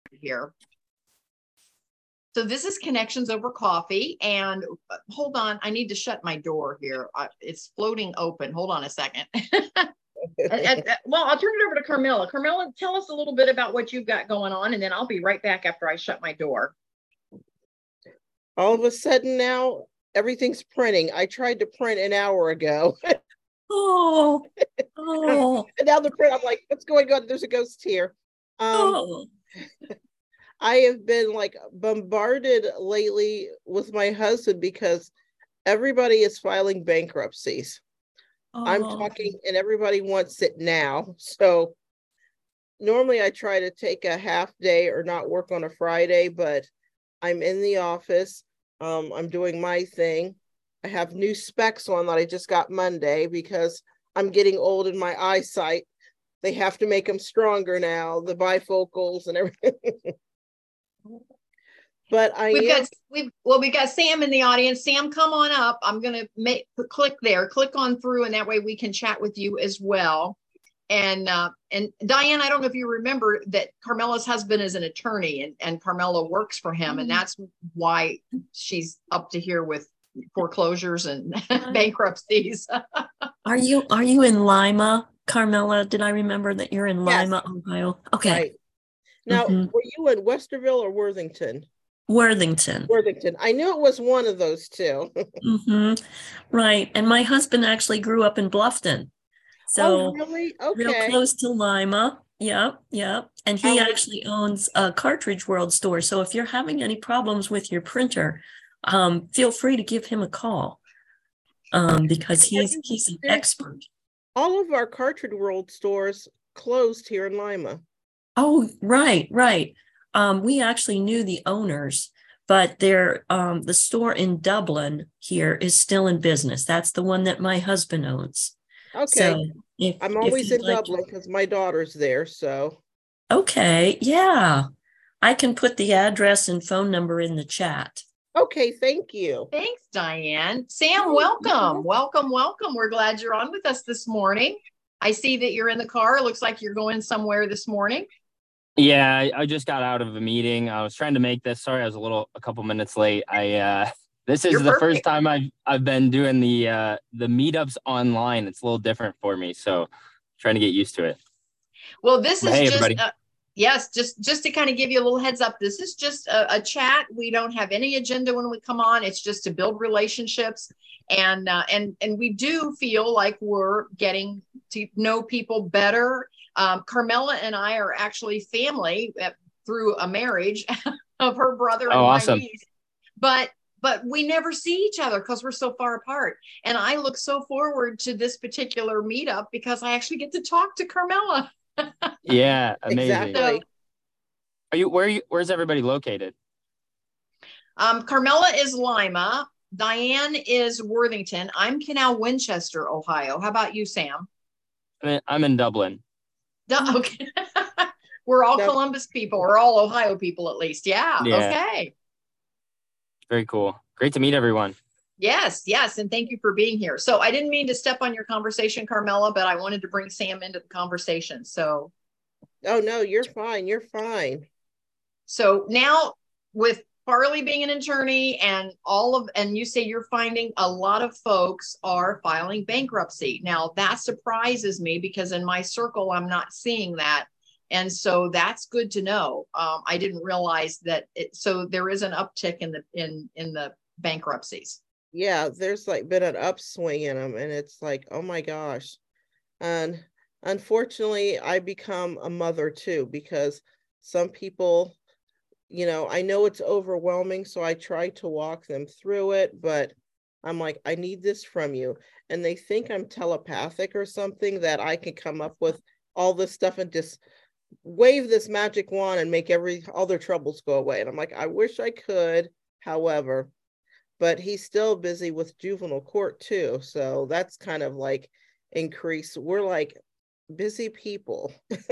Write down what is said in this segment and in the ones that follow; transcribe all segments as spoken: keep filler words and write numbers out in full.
here. So this is Connections Over Coffee, and uh, hold on, I need to shut my door here. I, it's floating open. Hold on a second. and, and, well, I'll turn it over to Carmela. Carmela, tell us a little bit about what you've got going on, and then I'll be right back after I shut my door. All of a sudden now, everything's printing. I tried to print an hour ago. Oh, oh. And now the print, I'm like, what's going on? There's a ghost here. Um, Oh. I have been like bombarded lately with my husband because everybody is filing bankruptcies. Oh. I'm talking and everybody wants it now. So normally I try to take a half day or not work on a Friday, but I'm in the office. Um, I'm doing my thing. I have new specs on that I just got Monday because I'm getting old in my eyesight. They have to make them stronger now, the bifocals and everything. But I we've am... got we've well we've got Sam in the audience. Sam, come on up. I'm gonna make click there, click on through, and that way we can chat with you as well. And uh, and Diane, I don't know if you remember that Carmela's husband is an attorney, and and Carmela works for him, mm-hmm. and that's why she's up to here with foreclosures and bankruptcies. Are you are you in Lima, Carmela? Did I remember that you're in Lima, yes. Ohio? Okay. Right. Now, mm-hmm. were you in Westerville or Worthington? Worthington. Worthington. I knew it was one of those two. Mm-hmm. Right. And my husband actually grew up in Bluffton. So oh, really? Okay. Real close to Lima. Yep. Yep. And he How actually owns a Cartridge World store. So if you're having any problems with your printer, um, feel free to give him a call. Um, because he's he's an expert. All of our Cartridge World stores closed here in Lima. Oh, right, right. Um, we actually knew the owners, but they're, um, the store in Dublin here is still in business. That's the one that my husband owns. Okay. So if, I'm always in like, Dublin because my daughter's there. So. Okay. Yeah. I can put the address and phone number in the chat. Okay. Thank you. Thanks, Diane. Sam, welcome. Welcome, welcome. We're glad you're on with us this morning. I see that you're in the car. It looks like you're going somewhere this morning. Yeah, I, I just got out of a meeting. I was trying to make this. Sorry, I was a little, a couple minutes late. I uh, this is You're the perfect. first time I've I've been doing the uh, the meetups online. It's a little different for me, so trying to get used to it. Well, this but is hey, just everybody. uh, yes, just just to kind of give you a little heads up. This is just a, a chat. We don't have any agenda when we come on. It's just to build relationships, and uh, and and we do feel like we're getting to know people better. Um, Carmela and I are actually family uh, through a marriage of her brother and oh, my awesome. niece, but but we never see each other because we're so far apart. And I look so forward to this particular meetup because I actually get to talk to Carmela. Yeah, amazing. Exactly. So, are you where are you where's everybody located? Um, Carmela is Lima. Diane is Worthington. I'm Canal Winchester, Ohio. How about you, Sam? I mean, I'm in Dublin. Okay. We're all Yep. Columbus people. We're all Ohio people, at least. Yeah. Yeah. Okay. Very cool. Great to meet everyone. Yes. Yes. And thank you for being here. So I didn't mean to step on your conversation, Carmela, but I wanted to bring Sam into the conversation. So. Oh, no, you're fine. You're fine. So now with Farley being an attorney and all of, and you say you're finding a lot of folks are filing bankruptcy. Now that surprises me because in my circle, I'm not seeing that. And so that's good to know. Um, I didn't realize that. It, so there is an uptick in the, in, in the bankruptcies. Yeah. There's like been an upswing in them and it's like, oh my gosh. And unfortunately I become a mother too, because some people, you know, I know it's overwhelming, so I try to walk them through it, but I'm like, I need this from you. And they think I'm telepathic or something, that I can come up with all this stuff and just wave this magic wand and make every all their troubles go away. And I'm like, I wish I could, however, but he's still busy with juvenile court too. So that's kind of like increase. We're like busy people.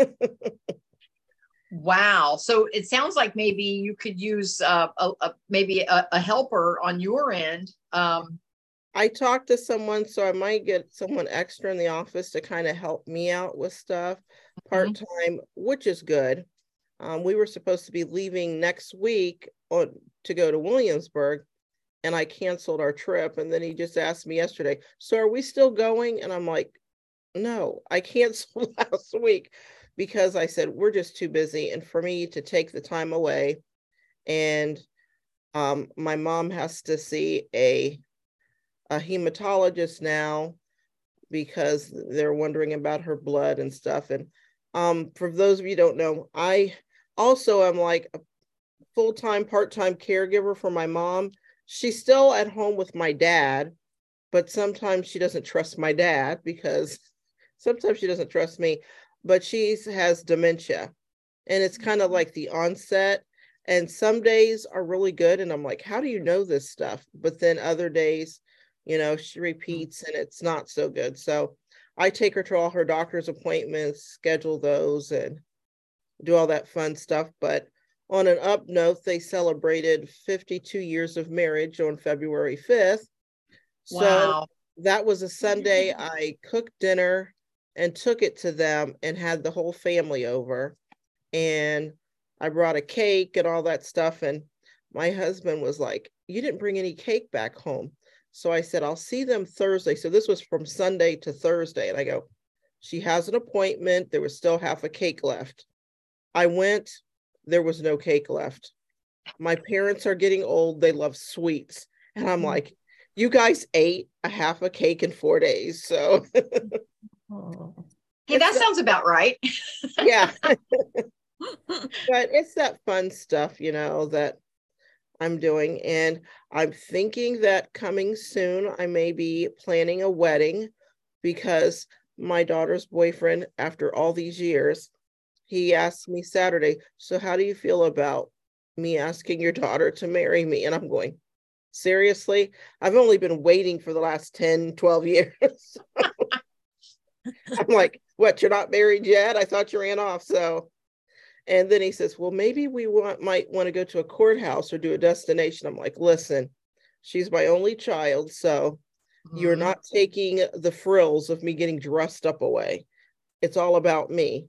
Wow. So it sounds like maybe you could use uh, a, a maybe a, a helper on your end. Um, I talked to someone, so I might get someone extra in the office to kind of help me out with stuff part-time, mm-hmm. which is good. Um, we were supposed to be leaving next week on to go to Williamsburg, and I canceled our trip. And then he just asked me yesterday, so are we still going? And I'm like, no, I canceled last week because I said, we're just too busy. And for me to take the time away, and um, my mom has to see a, a hematologist now because they're wondering about her blood and stuff. And um, for those of you who don't know, I also am like a full-time, part-time caregiver for my mom. She's still at home with my dad, but sometimes she doesn't trust my dad because sometimes she doesn't trust me, but she has dementia, and it's kind of like the onset. And some days are really good, and I'm like, how do you know this stuff? But then other days, you know, she repeats and it's not so good. So I take her to all her doctor's appointments, schedule those, and do all that fun stuff. But on an up note, they celebrated fifty-two years of marriage on February fifth. So Wow. that was a Sunday. I cooked dinner and took it to them and had the whole family over. And I brought a cake and all that stuff. And my husband was like, you didn't bring any cake back home. So I said, I'll see them Thursday. So this was from Sunday to Thursday. And I go, she has an appointment. There was still half a cake left. I went, there was no cake left. My parents are getting old. They love sweets. And I'm like, you guys ate a half a cake in four days. So Oh. Hey, that It's sounds about right. yeah. But it's that fun stuff, you know, that I'm doing. And I'm thinking that coming soon, I may be planning a wedding because my daughter's boyfriend, after all these years, he asked me Saturday, so how do you feel about me asking your daughter to marry me? And I'm going, seriously? I've only been waiting for the last ten, twelve years. I'm like, what, you're not married yet? I thought you ran off. So, and then he says, well, maybe we want might want to go to a courthouse or do a destination. I'm like, listen, she's my only child. So you're Mhm. not taking the frills of me getting dressed up away. It's all about me.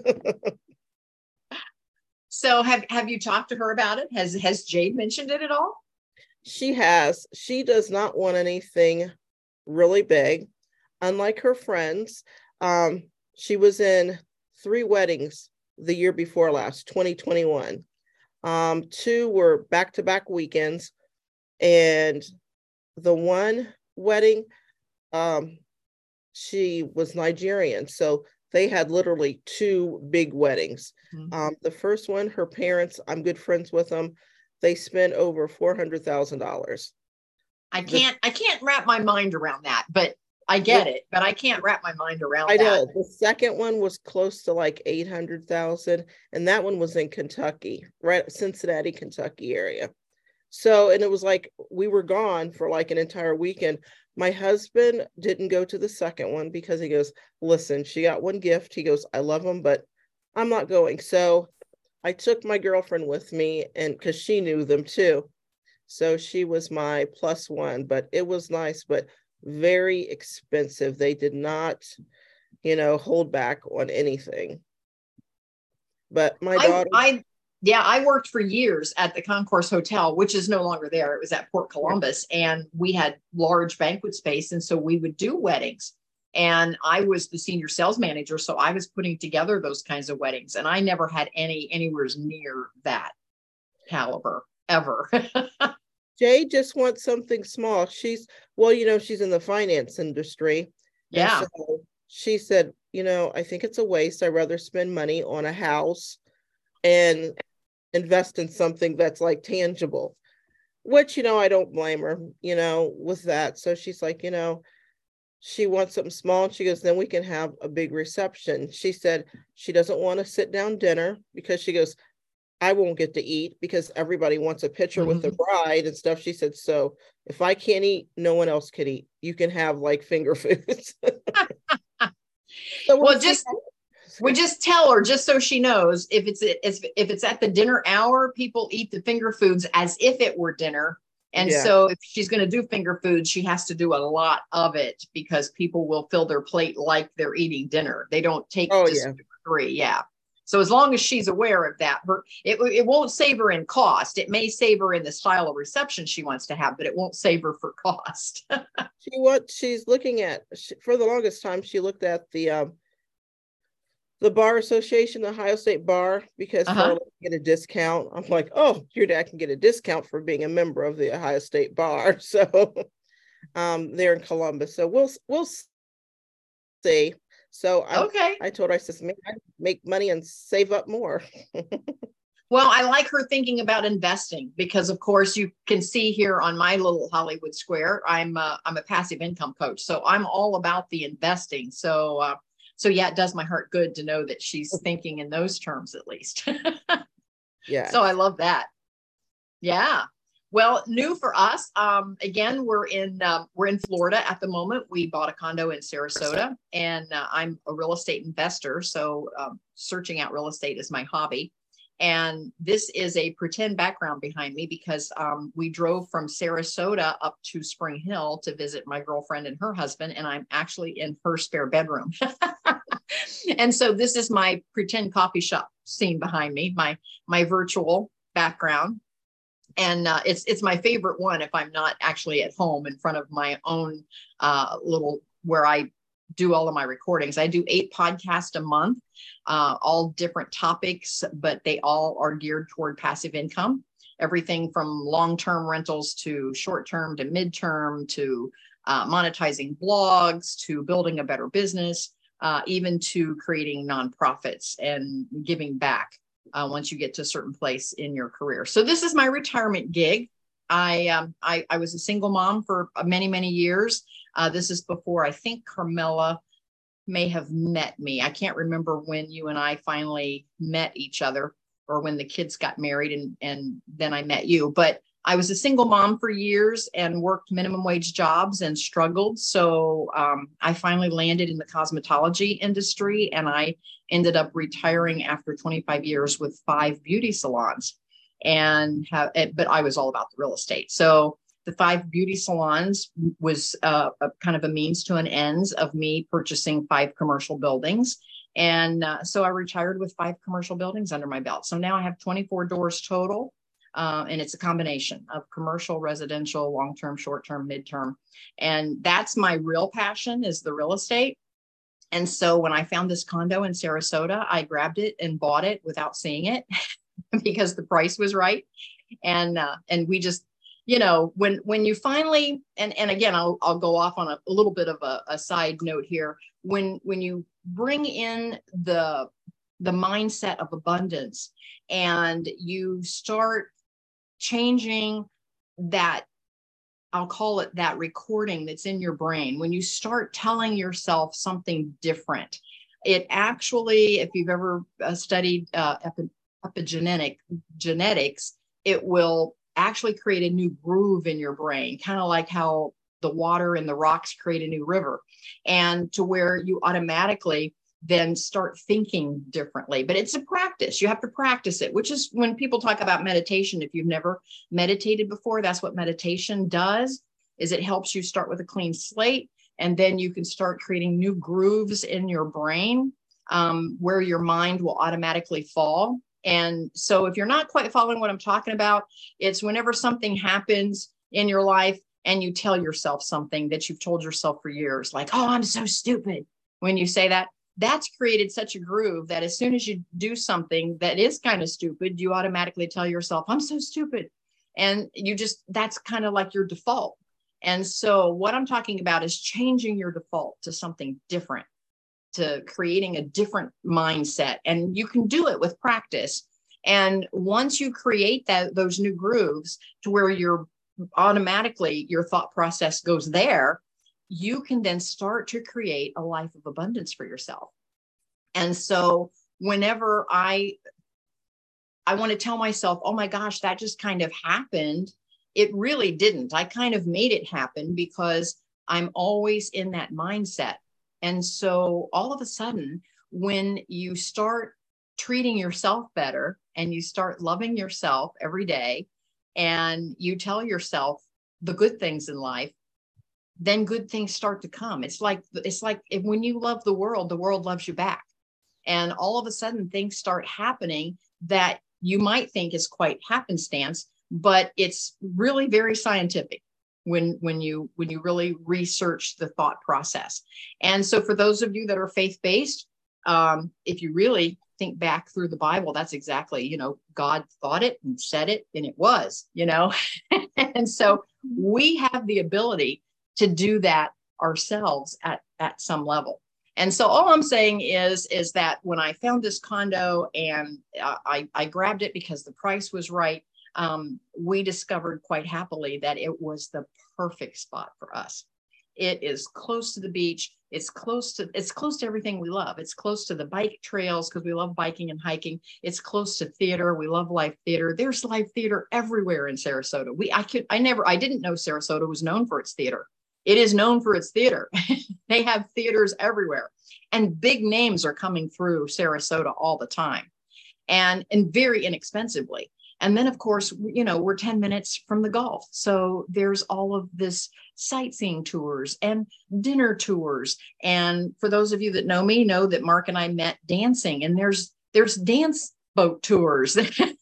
So have have you talked to her about it? Has has Jade mentioned it at all? She has. She does not want anything really big. Unlike her friends, um, she was in three weddings the year before last, twenty twenty-one. Um, two were back-to-back weekends, and the one wedding, um, she was Nigerian, so they had literally two big weddings. Mhm. Um, the first one, her parents, I'm good friends with them. They spent over four hundred thousand dollars. I The, can't I can't wrap my mind around that, but I get it, but I can't wrap my mind around I that. know the second one was close to like eight hundred thousand, and that one was in Kentucky, right? Cincinnati, Kentucky area. So, and it was like we were gone for like an entire weekend. My husband didn't go to the second one because he goes, listen, she got one gift. He goes, I love them, but I'm not going. So I took my girlfriend with me, and because she knew them too. So she was my plus one, but it was nice, but very expensive. They did not, you know, hold back on anything. But my I daughter, I yeah, I worked for years at the Concourse Hotel, which is no longer there. It was at Port Columbus, and we had large banquet space, and so we would do weddings. And I was the senior sales manager, so I was putting together those kinds of weddings, and I never had any anywhere near that caliber ever. Jay just wants something small. She's, well, you know, she's in the finance industry. And Yeah. so she said, you know, I think it's a waste. I'd rather spend money on a house and invest in something that's like tangible, which, you know, I don't blame her, you know, with that. So she's like, you know, she wants something small. And she goes, then we can have a big reception. She said she doesn't want to sit down dinner because she goes, I won't get to eat because everybody wants a picture with the Mhm. bride and stuff. She said, so if I can't eat, no one else can eat. You can have like finger foods. So we'll Well, see. just we just tell her just so she knows if it's if, if it's at the dinner hour, people eat the finger foods as if it were dinner. And Yeah. so if she's going to do finger foods, she has to do a lot of it because people will fill their plate like they're eating dinner. They don't take Oh just yeah. two or three. Yeah. So as long as she's aware of that, her it, it won't save her in cost. It may save her in the style of reception she wants to have, but it won't save her for cost. She what she's looking at she, for the longest time, she looked at the um the Bar Association, the Ohio State Bar, because Uh-huh. Farley can get a discount. I'm like, oh, your dad can get a discount for being a member of the Ohio State Bar. So um they're in Columbus. So we'll we'll see. So I Okay. I told her, I said, make, make money and save up more. Well, I like her thinking about investing because, of course, you can see here on my little Hollywood Square, I'm a, I'm a passive income coach, so I'm all about the investing. So, uh, so yeah, it does my heart good to know that she's thinking in those terms at least. Yeah. So I love that. Yeah. Well, new for us. Um, again, we're in uh, we're in Florida at the moment. We bought a condo in Sarasota, and uh, I'm a real estate investor, so um, searching out real estate is my hobby. And this is a pretend background behind me because um, we drove from Sarasota up to Spring Hill to visit my girlfriend and her husband, and I'm actually in her spare bedroom. And so this is my pretend coffee shop scene behind me, my my virtual background. And uh, it's it's my favorite one if I'm not actually at home in front of my own uh, little where I do all of my recordings. I do eight podcasts a month, uh, all different topics, but they all are geared toward passive income. Everything from long-term rentals to short-term to mid-term to uh, monetizing blogs to building a better business, uh, even to creating nonprofits and giving back uh, once you get to a certain place in your career. So this is my retirement gig. I, um, I, I was a single mom for many, many years. Uh, this is before I think Carmela may have met me. I can't remember when you and I finally met each other or when the kids got married and, and then I met you. But I was a single mom for years and worked minimum wage jobs and struggled. So um, I finally landed in the cosmetology industry and I ended up retiring after twenty-five years with five beauty salons. And have, but I was all about the real estate. So the five beauty salons was uh, a kind of a means to an ends of me purchasing five commercial buildings. And uh, so I retired with five commercial buildings under my belt. So now I have twenty-four doors total. Uh, and it's a combination of commercial, residential, long-term, short-term, mid-term. And that's my real passion is the real estate. And so when I found this condo in Sarasota, I grabbed it and bought it without seeing it because the price was right. And, uh, and we just, you know, when, when you finally, and, and again, I'll, I'll go off on a, a little bit of a, a side note here. When, when you bring in the, the mindset of abundance and you start changing that, I'll call it that recording that's in your brain. When you start telling yourself something different, it actually, if you've ever uh, studied uh, epi- epigenetic genetics, it will actually create a new groove in your brain, kind of like how the water and the rocks create a new river, and to where you automatically then start thinking differently. But it's a practice. You have to practice it, which is when people talk about meditation. If you've never meditated before, that's what meditation does, is it helps you start with a clean slate. And then you can start creating new grooves in your brain um, where your mind will automatically fall. And so if you're not quite following what I'm talking about, it's whenever something happens in your life and you tell yourself something that you've told yourself for years, like, oh, I'm so stupid. When you say that, that's created such a groove that as soon as you do something that is kind of stupid, you automatically tell yourself, I'm so stupid. And you just, that's kind of like your default. And so what I'm talking about is changing your default to something different, to creating a different mindset. And you can do it with practice. And once you create that, those new grooves to where you're automatically, your thought process goes there, you can then start to create a life of abundance for yourself. And so whenever I, I want to tell myself, oh my gosh, that just kind of happened. It really didn't. I kind of made it happen because I'm always in that mindset. And so all of a sudden, when you start treating yourself better and you start loving yourself every day and you tell yourself the good things in life, then good things start to come. It's like, it's like if, when you love the world, the world loves you back. And all of a sudden things start happening that you might think is quite happenstance, but it's really very scientific when when you when you really research the thought process. And so for those of you that are faith-based, um, if you really think back through the Bible, that's exactly, you know, God thought it and said it and it was, you know. And so we have the ability to do that ourselves at at some level. And so all I'm saying is, is that when I found this condo and uh, I, I grabbed it because the price was right, um, we discovered quite happily that it was the perfect spot for us. It is close to the beach. It's close to, it's close to everything we love. It's close to the bike trails because we love biking and hiking. It's close to theater. We love live theater. There's live theater everywhere in Sarasota. We, I could, I never, I didn't know Sarasota was known for its theater. It is known for its theater. They have theaters everywhere, and big names are coming through Sarasota all the time, and, and very inexpensively. And then, of course, you know, we're ten minutes from the Gulf. So there's all of this sightseeing tours and dinner tours. And for those of you that know me, know that Mark and I met dancing, and there's, there's dance boat tours.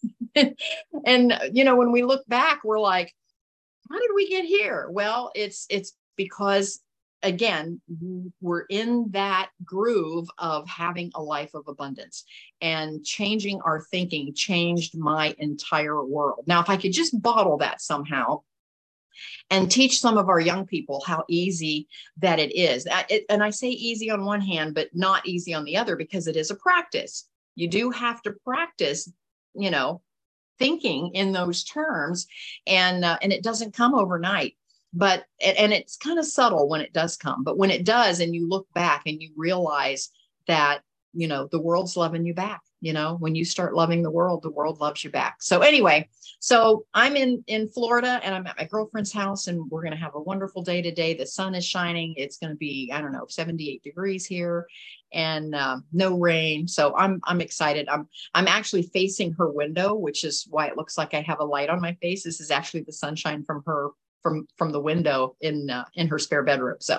And, you know, when we look back, we're like, how did we get here? Well, it's, it's because, again, we're in that groove of having a life of abundance, and changing our thinking changed my entire world. Now, if I could just bottle that somehow and teach some of our young people how easy that it is. It, and I say easy on one hand, but not easy on the other, because it is a practice. You do have to practice, you know, thinking in those terms, and, uh, and it doesn't come overnight. But, and it's kind of subtle when it does come, but when it does, and you look back and you realize that, you know, the world's loving you back. You know, when you start loving the world, the world loves you back. So anyway, so I'm in, in Florida, and I'm at my girlfriend's house, and we're going to have a wonderful day today. The sun is shining. It's going to be, I don't know, seventy-eight degrees here, and um, no rain. So I'm, I'm excited. I'm, I'm actually facing her window, which is why it looks like I have a light on my face. This is actually the sunshine from her from from the window in uh, in her spare bedroom. So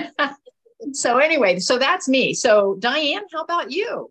so anyway, so that's me. So Diane, how about you?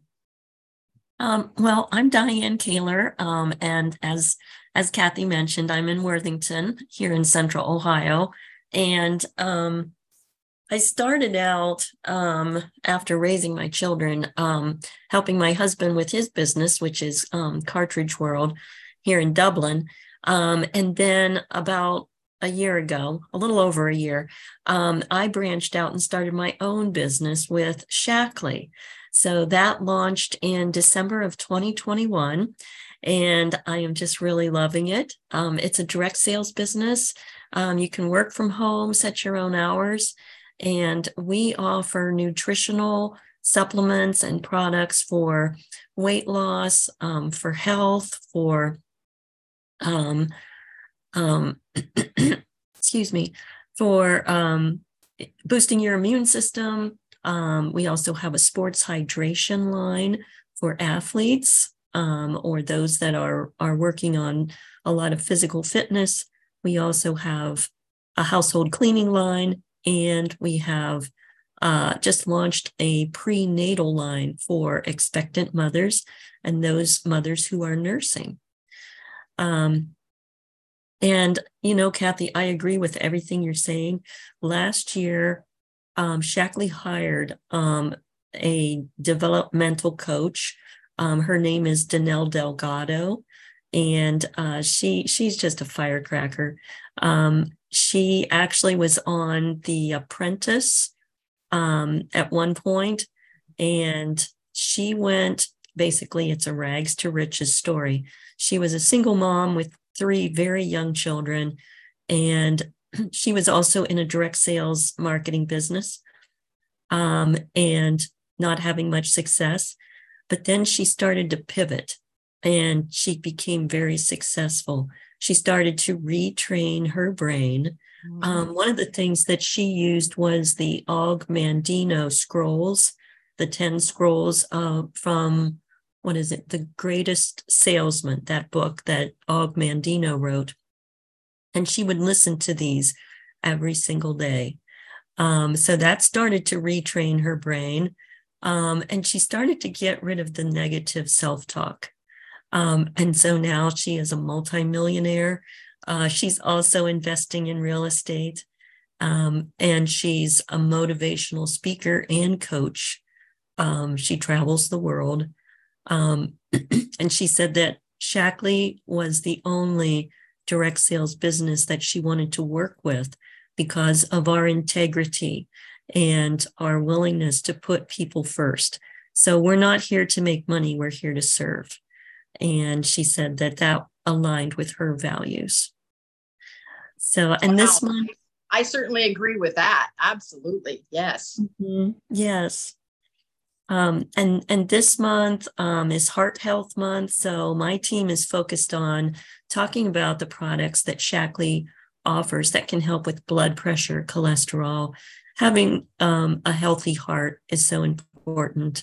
Um, well, I'm Diane Kaler, um, and as as Kathy mentioned, I'm in Worthington here in Central Ohio, and um, I started out um, after raising my children, um, helping my husband with his business, which is um, Cartridge World here in Dublin, um, and then about a year ago, a little over a year, um, I branched out and started my own business with Shackley. So that launched in December of twenty twenty-one, and I am just really loving it. Um, it's a direct sales business. Um, you can work from home, set your own hours, and we offer nutritional supplements and products for weight loss, um, for health, for um, um, excuse me, for um, boosting your immune system. Um, we also have a sports hydration line for athletes um, or those that are, are working on a lot of physical fitness. We also have a household cleaning line, and we have uh, just launched a prenatal line for expectant mothers and those mothers who are nursing. Um, And, you know, Kathy, I agree with everything you're saying. Last year, um, Shackley hired um, a developmental coach. Um, her name is Danelle Delgado, and uh, she she's just a firecracker. Um, she actually was on The Apprentice um, at one point, and she went, basically, it's a rags to riches story. She was a single mom with three very young children, and she was also in a direct sales marketing business um, and not having much success. But then she started to pivot, and she became very successful. She started to retrain her brain. Mm-hmm. Um, one of the things that she used was the Og Mandino scrolls, the ten scrolls uh, from what is it? The Greatest Salesman, that book that Og Mandino wrote. And she would listen to these every single day. Um, so that started to retrain her brain. Um, and she started to get rid of the negative self-talk. Um, and so now she is a multimillionaire. Uh, she's also investing in real estate. Um, and she's a motivational speaker and coach. Um, she travels the world. Um, and she said that Shaklee was the only direct sales business that she wanted to work with because of our integrity and our willingness to put people first. So we're not here to make money, we're here to serve. And she said that that aligned with her values. So, and wow. This month, I certainly agree with that. Absolutely. Yes. Mm-hmm. Yes. Um, and, and this month um, is Heart Health Month. So my team is focused on talking about the products that Shaklee offers that can help with blood pressure, cholesterol. Having um, a healthy heart is so important.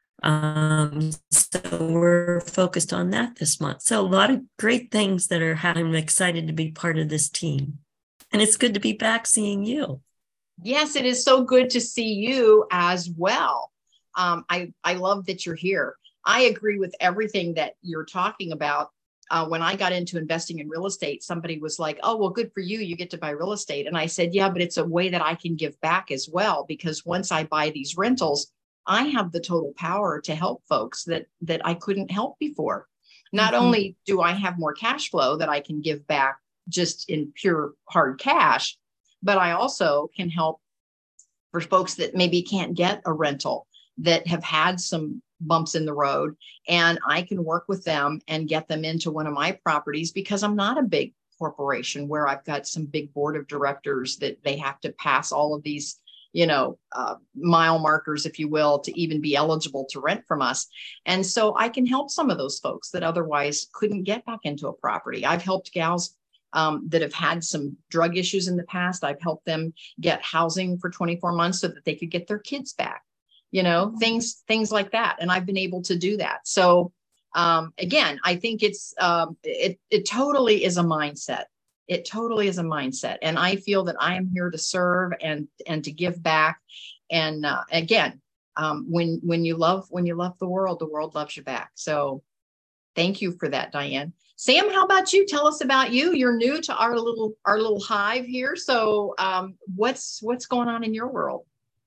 Um, so we're focused on that this month. So a lot of great things that are happening. I'm excited to be part of this team. And it's good to be back seeing you. Yes, it is so good to see you as well. Um, I, I love that you're here. I agree with everything that you're talking about. Uh, when I got into investing in real estate, somebody was like, oh, well, good for you. You get to buy real estate. And I said, yeah, but it's a way that I can give back as well, because once I buy these rentals, I have the total power to help folks that, that I couldn't help before. Not mm-hmm. only do I have more cash flow that I can give back just in pure hard cash, but I also can help for folks that maybe can't get a rental, that have had some bumps in the road, and I can work with them and get them into one of my properties, because I'm not a big corporation where I've got some big board of directors that they have to pass all of these, you know, uh, mile markers, if you will, to even be eligible to rent from us. And so I can help some of those folks that otherwise couldn't get back into a property. I've helped gals um, that have had some drug issues in the past. I've helped them get housing for twenty-four months so that they could get their kids back. You know, things, things like that. And I've been able to do that. So um, again, I think it's, um, it, it totally is a mindset. It totally is a mindset. And I feel that I am here to serve and, and to give back. And uh, again, um, when, when you love, when you love the world, the world loves you back. So thank you for that, Diane. Sam, how about you? Tell us about you. You're new to our little, our little hive here. So um, what's, what's going on in your world?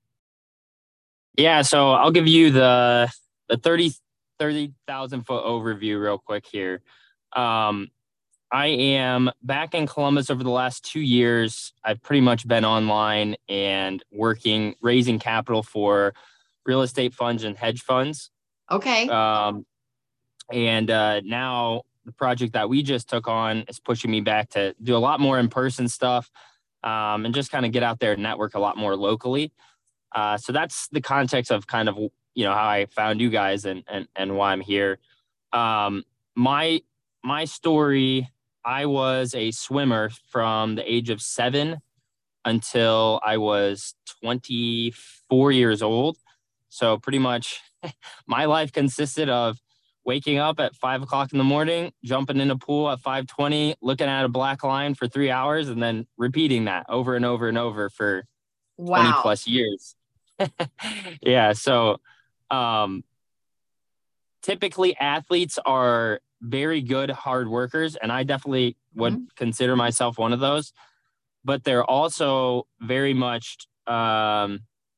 Yeah, so I'll give you the the thirty thousand foot overview real quick here. Um, I am back in Columbus over the last two years. I've pretty much been online and working, raising capital for real estate funds and hedge funds. Okay. Um, and uh, now the project that we just took on is pushing me back to do a lot more in-person stuff um, and just kind of get out there and network a lot more locally. Uh, so that's the context of kind of, you know, how I found you guys and, and, and why I'm here. Um, my, my story, I was a swimmer from the age of seven until I was twenty-four years old. So pretty much my life consisted of waking up at five o'clock in the morning, jumping in a pool at five twenty, looking at a black line for three hours, and then repeating that over and over and over for wow. twenty plus years. Yeah. So, um, typically athletes are very good hard workers, and I definitely would mm-hmm. consider myself one of those, but they're also very much, um,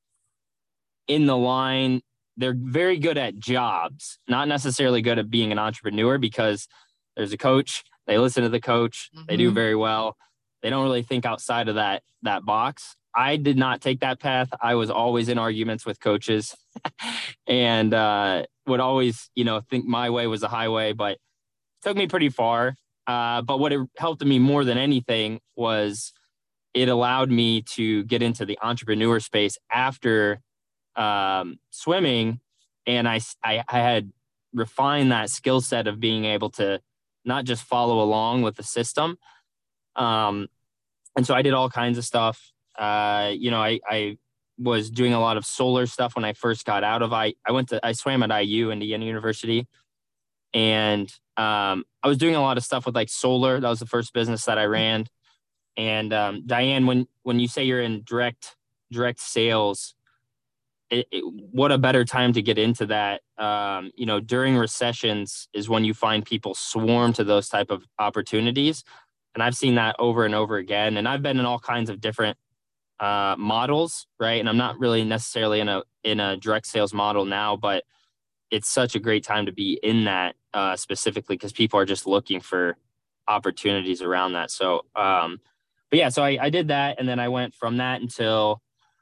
in the line. They're very good at jobs, not necessarily good at being an entrepreneur, because there's a coach, they listen to the coach, mm-hmm. they do very well. They don't really think outside of that, that box. I did not take that path. I was always in arguments with coaches and uh, would always, you know, think my way was the highway, but it took me pretty far. Uh, but what it helped me more than anything was it allowed me to get into the entrepreneur space after um, swimming. And I, I, I had refined that skill set of being able to not just follow along with the system. Um, and so I did all kinds of stuff. Uh, you know, I, I was doing a lot of solar stuff when I first got out of, I, I went to, I swam at I U, Indiana University. And um, I was doing a lot of stuff with like solar. That was the first business that I ran. And um, Diane, when, when you say you're in direct, direct sales, it, it, what a better time to get into that. Um, you know, during recessions is when you find people swarm to those type of opportunities. And I've seen that over and over again. And I've been in all kinds of different uh, models, right? And I'm not really necessarily in a in a direct sales model now, but it's such a great time to be in that uh, specifically because people are just looking for opportunities around that. So, um, but yeah, so I, I did that, and then I went from that until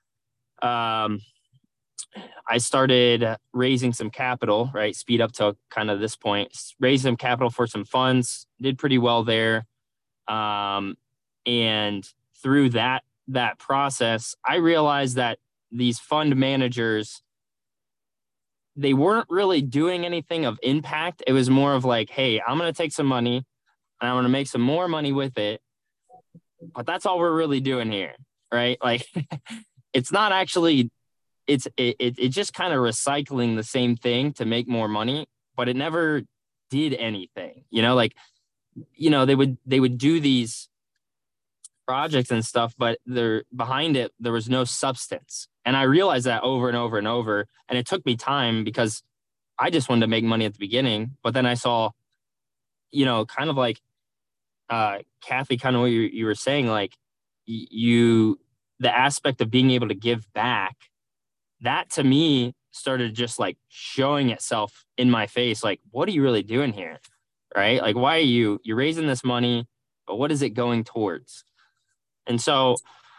um, I started raising some capital, right? Speed up to kind of this point, raised some capital for some funds, did pretty well there. Um, and through that, that process, I realized that these fund managers, they weren't really doing anything of impact. It was more of like, hey, I'm going to take some money and I'm going to make some more money with it. But that's all we're really doing here, right? Like, it's not actually, it's, it, it, it just kind of recycling the same thing to make more money, but it never did anything, you know, like, you know, they would, they would do these projects and stuff, but they're behind it, there was no substance. And I realized that over and over and over. And it took me time because I just wanted to make money at the beginning. But then I saw, you know, kind of like uh, Kathy, kind of what you, you were saying, like you, the aspect of being able to give back, that to me started just like showing itself in my face. Like, what are you really doing here? Right? Like, why are you, you're raising this money, but what is it going towards? And so,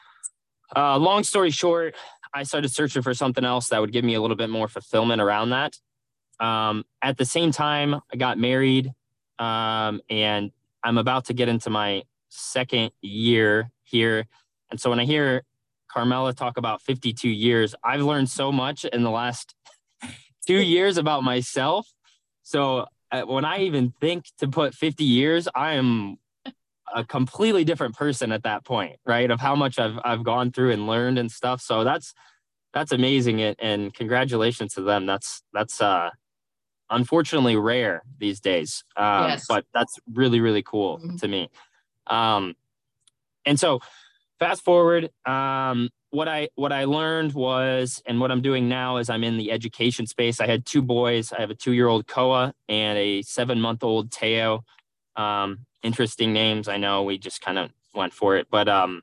uh, long story short, I started searching for something else that would give me a little bit more fulfillment around that. Um, at the same time, I got married, um, and I'm about to get into my second year here. And so when I hear Carmela talk about fifty-two years, I've learned so much in the last two years about myself. So uh, when I even think to put fifty years, I am a completely different person at that point, right? Of how much I've, I've gone through and learned and stuff. So that's, that's amazing. And, and congratulations to them. That's, that's, uh, unfortunately rare these days. Um, Yes. But that's really, really cool mm-hmm. to me. Um, and so fast forward, um, what I, what I learned was, and what I'm doing now is I'm in the education space. I had two boys. I have a two-year-old Koa and a seven-month-old Teo. Um, interesting names. I know we just kind of went for it, but, um,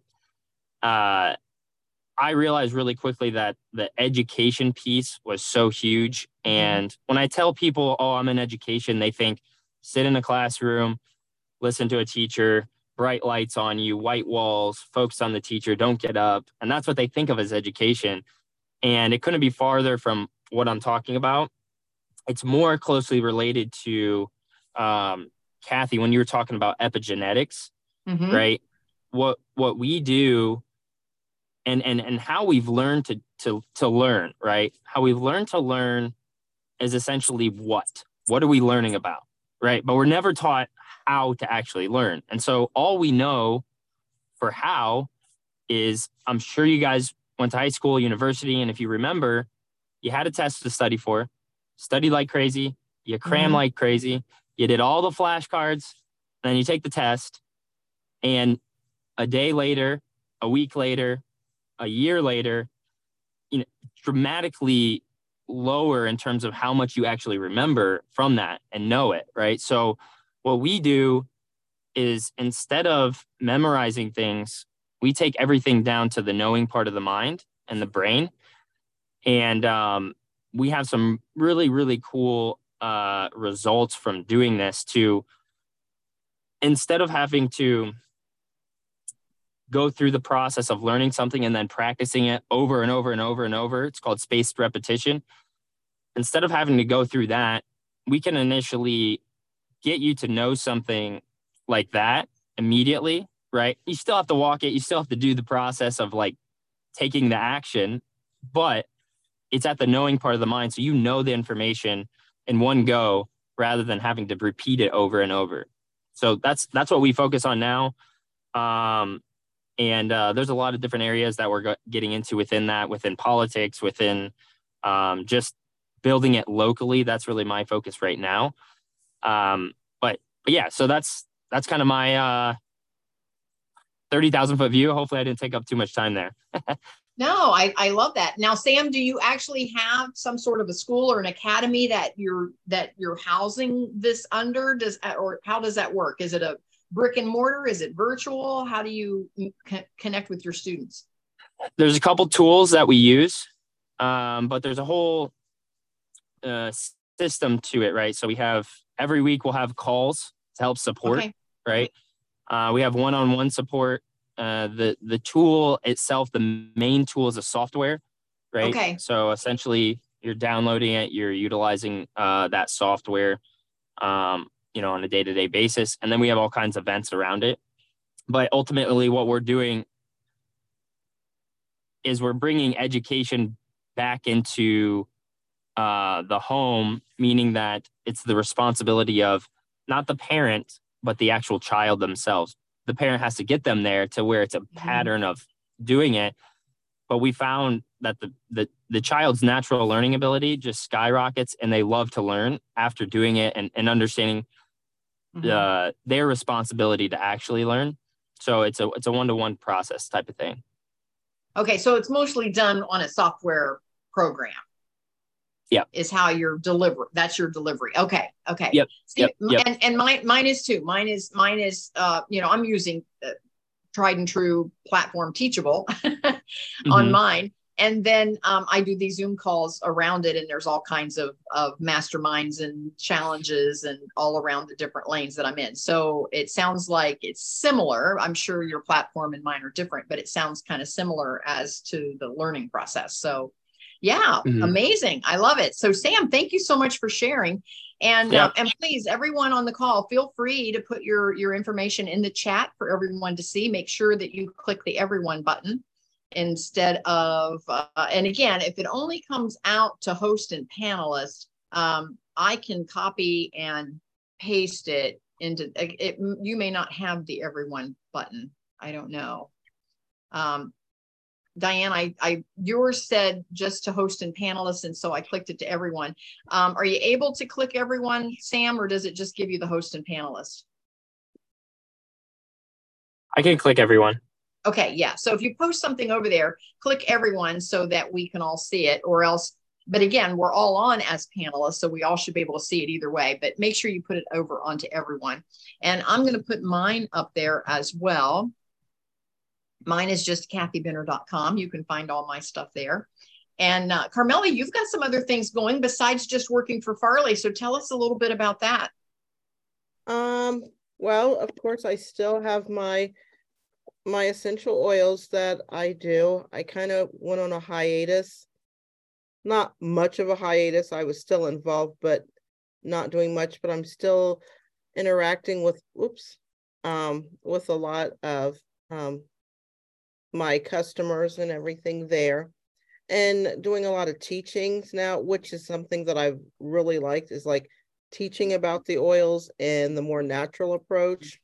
uh, I realized really quickly that the education piece was so huge. And mm-hmm. when I tell people, oh, I'm in education, they think sit in a classroom, listen to a teacher, bright lights on you, white walls, focus on the teacher, don't get up. And that's what they think of as education. And it couldn't be farther from what I'm talking about. It's more closely related to, um, Kathy, when you were talking about epigenetics, mm-hmm. right? What, what we do and, and, and how we've learned to, to, to learn, right? How we've learned to learn is essentially what? What are we learning about, right? But we're never taught how to actually learn. And so all we know for how is, I'm sure you guys went to high school, university, and if you remember, you had a test to study for, study like crazy, you cram mm-hmm. like crazy, you did all the flashcards, then you take the test, and a day later, a week later, a year later, you know, dramatically lower in terms of how much you actually remember from that and know it, right? So what we do is instead of memorizing things, we take everything down to the knowing part of the mind and the brain. And um, we have some really, really cool uh, results from doing this to, instead of having to go through the process of learning something and then practicing it over and over and over and over, it's called spaced repetition. Instead of having to go through that, we can initially get you to know something like that immediately, right? You still have to walk it. You still have to do the process of like taking the action, but it's at the knowing part of the mind. So you know the information in one go rather than having to repeat it over and over. So that's, that's what we focus on now. Um, and uh, there's a lot of different areas that we're go- getting into within that, within politics, within um, just building it locally. That's really my focus right now. Um, but, but yeah, so that's, that's kind of my uh, thirty thousand foot view. Hopefully I didn't take up too much time there. No, I, I love that. Now, Sam, do you actually have some sort of a school or an academy that you're that you're housing this under? Does or how does that work? Is it a brick and mortar? Is it virtual? How do you c- connect with your students? There's a couple tools that we use, um, but there's a whole uh, system to it, right? So we have every week we'll have calls to help support, okay. right? Uh, we have one-on-one support. Uh, the the tool itself, the main tool is a software, right? Okay. So essentially, you're downloading it, you're utilizing uh, that software, um, you know, on a day-to-day basis, and then we have all kinds of events around it. But ultimately, what we're doing is we're bringing education back into uh, the home, meaning that it's the responsibility of not the parent, but the actual child themselves. The parent has to get them there to where it's a pattern of doing it. But we found that the, the, the child's natural learning ability just skyrockets, and they love to learn after doing it and, and understanding mm-hmm. uh, their responsibility to actually learn. So it's a, it's a one-to-one process type of thing. Okay. So it's mostly done on a software program. Yeah, is how you're deliver. That's your delivery. Okay. Okay. Yep. See, yep, yep. And and mine mine is too. Mine is mine is. Uh, you know, I'm using uh, tried and true platform Teachable mm-hmm. on mine, and then um, I do these Zoom calls around it, and there's all kinds of of masterminds and challenges and all around the different lanes that I'm in. So it sounds like it's similar. I'm sure your platform and mine are different, but it sounds kind of similar as to the learning process. So. Yeah, mm-hmm. Amazing. I love it. So Sam, thank you so much for sharing. And yeah. uh, and please, everyone on the call, feel free to put your, your information in the chat for everyone to see. Make sure that you click the everyone button instead of, uh, and again, if it only comes out to host and panelist, um, I can copy and paste it into, it, you may not have the everyone button. I don't know. Um, Diane, I, I, yours said just to host and panelists, and so I clicked it to everyone. Um, are you able to click everyone, Sam, or does it just give you the host and panelists? I can click everyone. Okay, yeah. So if you post something over there, click everyone so that we can all see it, or else, but again, we're all on as panelists, so we all should be able to see it either way, but make sure you put it over onto everyone. And I'm going to put mine up there as well. Mine is just kathy benner dot com. You can find all my stuff there. And uh, Carmela, you've got some other things going besides just working for Farley. So tell us a little bit about that. Um, well, of course, I still have my my essential oils that I do. I kind of went on a hiatus. Not much of a hiatus. I was still involved, but not doing much. But I'm still interacting with, oops, um, with a lot of um, my customers and everything there, and doing a lot of teachings now, which is something that I've really liked, is like teaching about the oils and the more natural approach.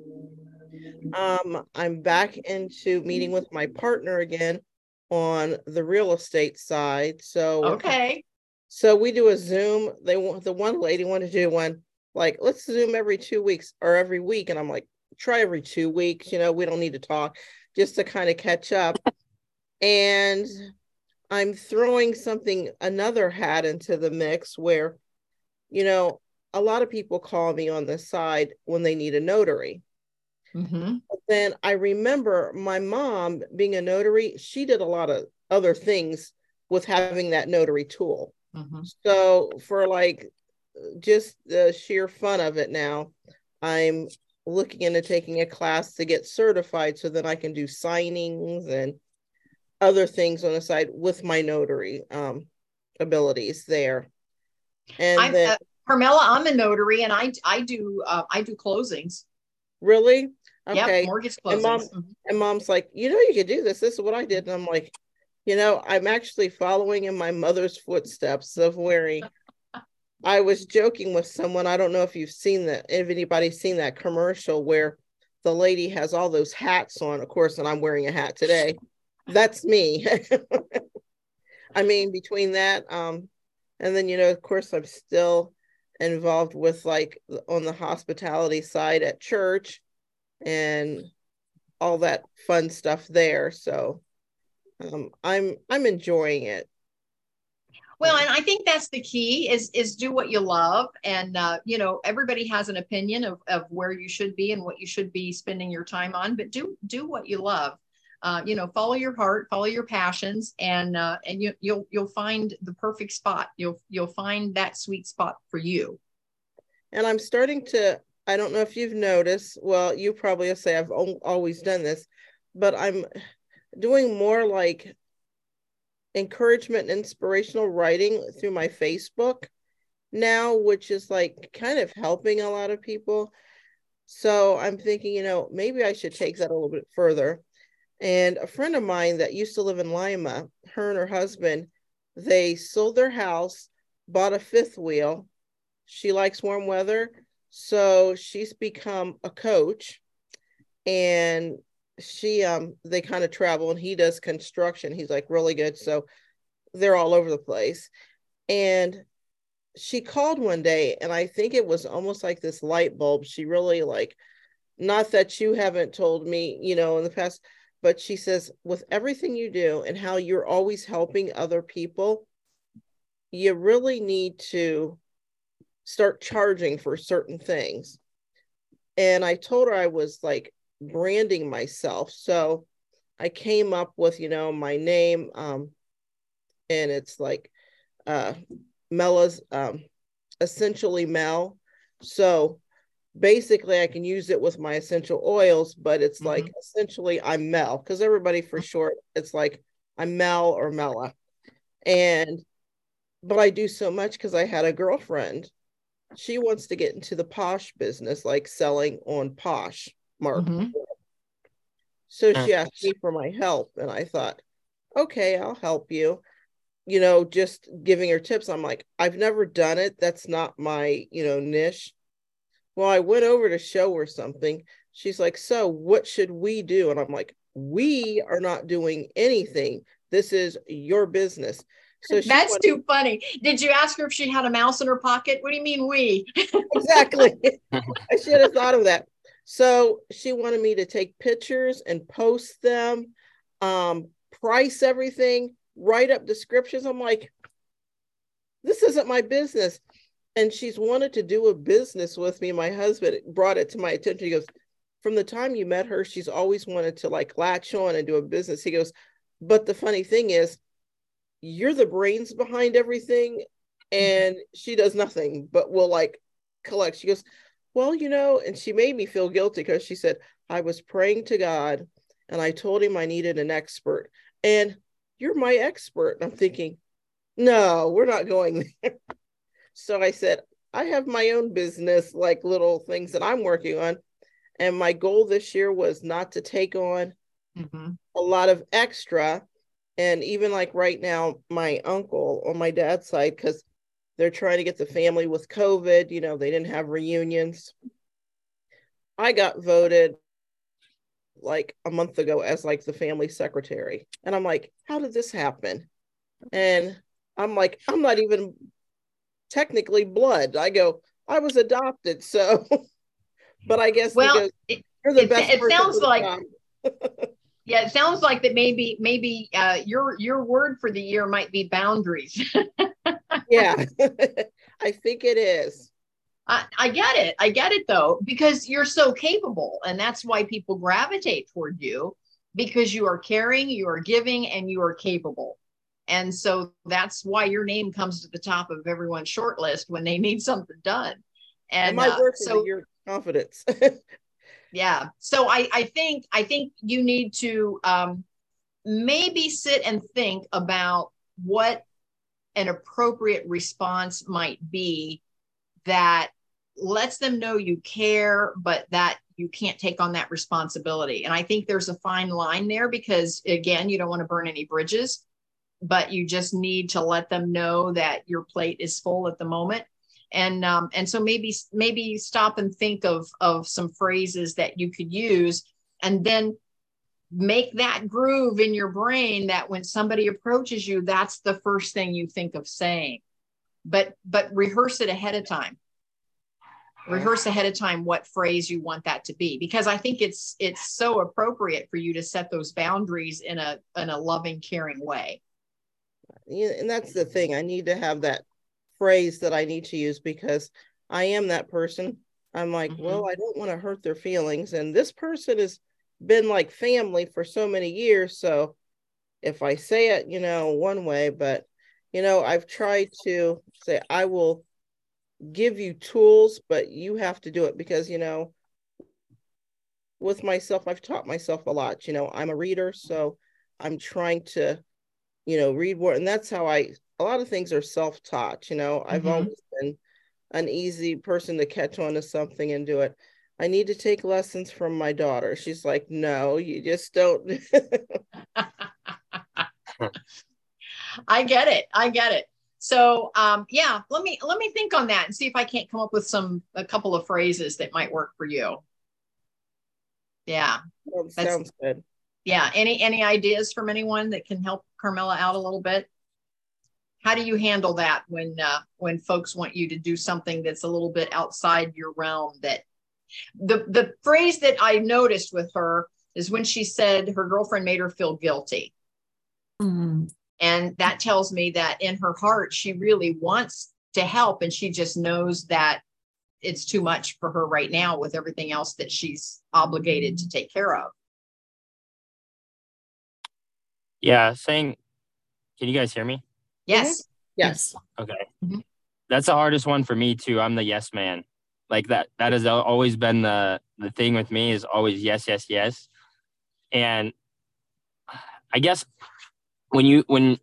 Um, I'm back into meeting with my partner again on the real estate side. So okay, so we do a Zoom. They want the one lady wanted to do one like, let's Zoom every two weeks or every week, and I'm like, try every two weeks. You know, we don't need to talk, just to kind of catch up. And I'm throwing something, another hat into the mix where, you know, a lot of people call me on the side when they need a notary. Mm-hmm. But then I remember my mom being a notary, she did a lot of other things with having that notary tool. Mm-hmm. So for like just the sheer fun of it now, I'm looking into taking a class to get certified so that I can do signings and other things on the side with my notary um, abilities there. And I'm, then, uh, Carmela, I'm a notary, and I I do uh, I do closings. Really? Okay. Yep, mortgage closings. And, Mom, mm-hmm. and mom's like, you know, you could do this. This is what I did. And I'm like, you know, I'm actually following in my mother's footsteps of wearing. I was joking with someone. I don't know if you've seen that, if anybody's seen that commercial where the lady has all those hats on, of course, and I'm wearing a hat today. That's me. I mean, between that, um, and then, you know, of course, I'm still involved with like on the hospitality side at church and all that fun stuff there. So um, I'm I'm enjoying it. Well, and I think that's the key is is do what you love. And, uh, you know, everybody has an opinion of, of where you should be and what you should be spending your time on, but do do what you love. Uh, you know, follow your heart, follow your passions, and uh, and you, you'll you'll find the perfect spot. You'll you'll find that sweet spot for you. And I'm starting to, I don't know if you've noticed, well, you probably will say I've always done this, but I'm doing more like encouragement and inspirational writing through my Facebook now, which is like kind of helping a lot of people. So I'm thinking, you know, maybe I should take that a little bit further. And a friend of mine that used to live in Lima, her and her husband, they sold their house, bought a fifth wheel. She likes warm weather, so she's become a coach, and she um they kind of travel, and he does construction. He's like really good, so they're all over the place. And she called one day, and I think it was almost like this light bulb. She really like, not that you haven't told me, you know, in the past, but she says, with everything you do and how you're always helping other people, you really need to start charging for certain things. And I told her I was like branding myself. So I came up with, you know, my name, um, and it's like uh, Mella's um, Essentially Mel. So basically I can use it with my essential oils, but it's mm-hmm. like essentially I'm Mel, because everybody for short, it's like I'm Mel or Mella. And, but I do so much because I had a girlfriend. She wants to get into the Posh business, like selling on Posh Mark. Mm-hmm. So she asked me for my help, and I thought, okay, I'll help you. You know, just giving her tips. I'm like, I've never done it. That's not my, you know, niche. Well, I went over to show her something. She's like, so what should we do? And I'm like, we are not doing anything. This is your business. So that's wanted, too funny. Did you ask her if she had a mouse in her pocket? What do you mean we? Exactly. I should have thought of that. So she wanted me to take pictures and post them, um, price everything, write up descriptions. I'm like, this isn't my business. And she's wanted to do a business with me. My husband brought it to my attention. He goes, from the time you met her, she's always wanted to like latch on and do a business. He goes, but the funny thing is, you're the brains behind everything, and she does nothing but will like collect. She goes, well, you know, and she made me feel guilty because she said, I was praying to God and I told him I needed an expert, and you're my expert. And I'm thinking, no, we're not going there. So I said, I have my own business, like little things that I'm working on. And my goal this year was not to take on mm-hmm. a lot of extra. And even like right now, my uncle on my dad's side, because they're trying to get the family with COVID, you know, they didn't have reunions. I got voted like a month ago as like the family secretary. And I'm like, how did this happen? And I'm like, I'm not even technically blood. I go, I was adopted. So, but I guess well, goes, it, you're the it, best. It sounds like, yeah, it sounds like that maybe, maybe uh, your, your word for the year might be boundaries. Yeah, I think it is. I, I get it. I get it though, because you're so capable, and that's why people gravitate toward you, because you are caring, you are giving, and you are capable. And so that's why your name comes to the top of everyone's short list when they need something done. And, and my uh, work so is your confidence. Yeah. So I, I think, I think you need to um, maybe sit and think about what an appropriate response might be that lets them know you care, but that you can't take on that responsibility. And I think there's a fine line there, because again, you don't want to burn any bridges, but you just need to let them know that your plate is full at the moment. And um, and so maybe maybe stop and think of of some phrases that you could use, and then make that groove in your brain that when somebody approaches you, that's the first thing you think of saying. But but rehearse it ahead of time. rehearse ahead of time what phrase you want that to be, because I think it's it's so appropriate for you to set those boundaries in a in a loving, caring way. Yeah, and that's the thing. I need to have that phrase that I need to use, because I am that person. I'm like, mm-hmm. well, I don't want to hurt their feelings, and this person has been like family for so many years. So if I say it, you know, one way, but you know, I've tried to say I will give you tools, but you have to do it, because, you know, with myself, I've taught myself a lot. You know, I'm a reader, so I'm trying to, you know, read more. And that's how I, a lot of things are self-taught. You know, I've mm-hmm. always been an easy person to catch on to something and do it. I need to take lessons from my daughter. She's like, no, you just don't. I get it. I get it. So um, yeah, let me let me think on that and see if I can't come up with some a couple of phrases that might work for you. Yeah, well, sounds good. Yeah. Any any ideas from anyone that can help Carmela out a little bit? How do you handle that when uh, when folks want you to do something that's a little bit outside your realm? That the the phrase that I noticed with her is when she said her girlfriend made her feel guilty. Mm-hmm. And that tells me that in her heart, she really wants to help. And she just knows that it's too much for her right now with everything else that she's obligated to take care of. Yeah. Saying, can you guys hear me? Yes. Yes. Okay. Mm-hmm. That's the hardest one for me too. I'm the yes man. Like that, that has always been the, the thing with me, is always yes, yes, yes. And I guess when you, when,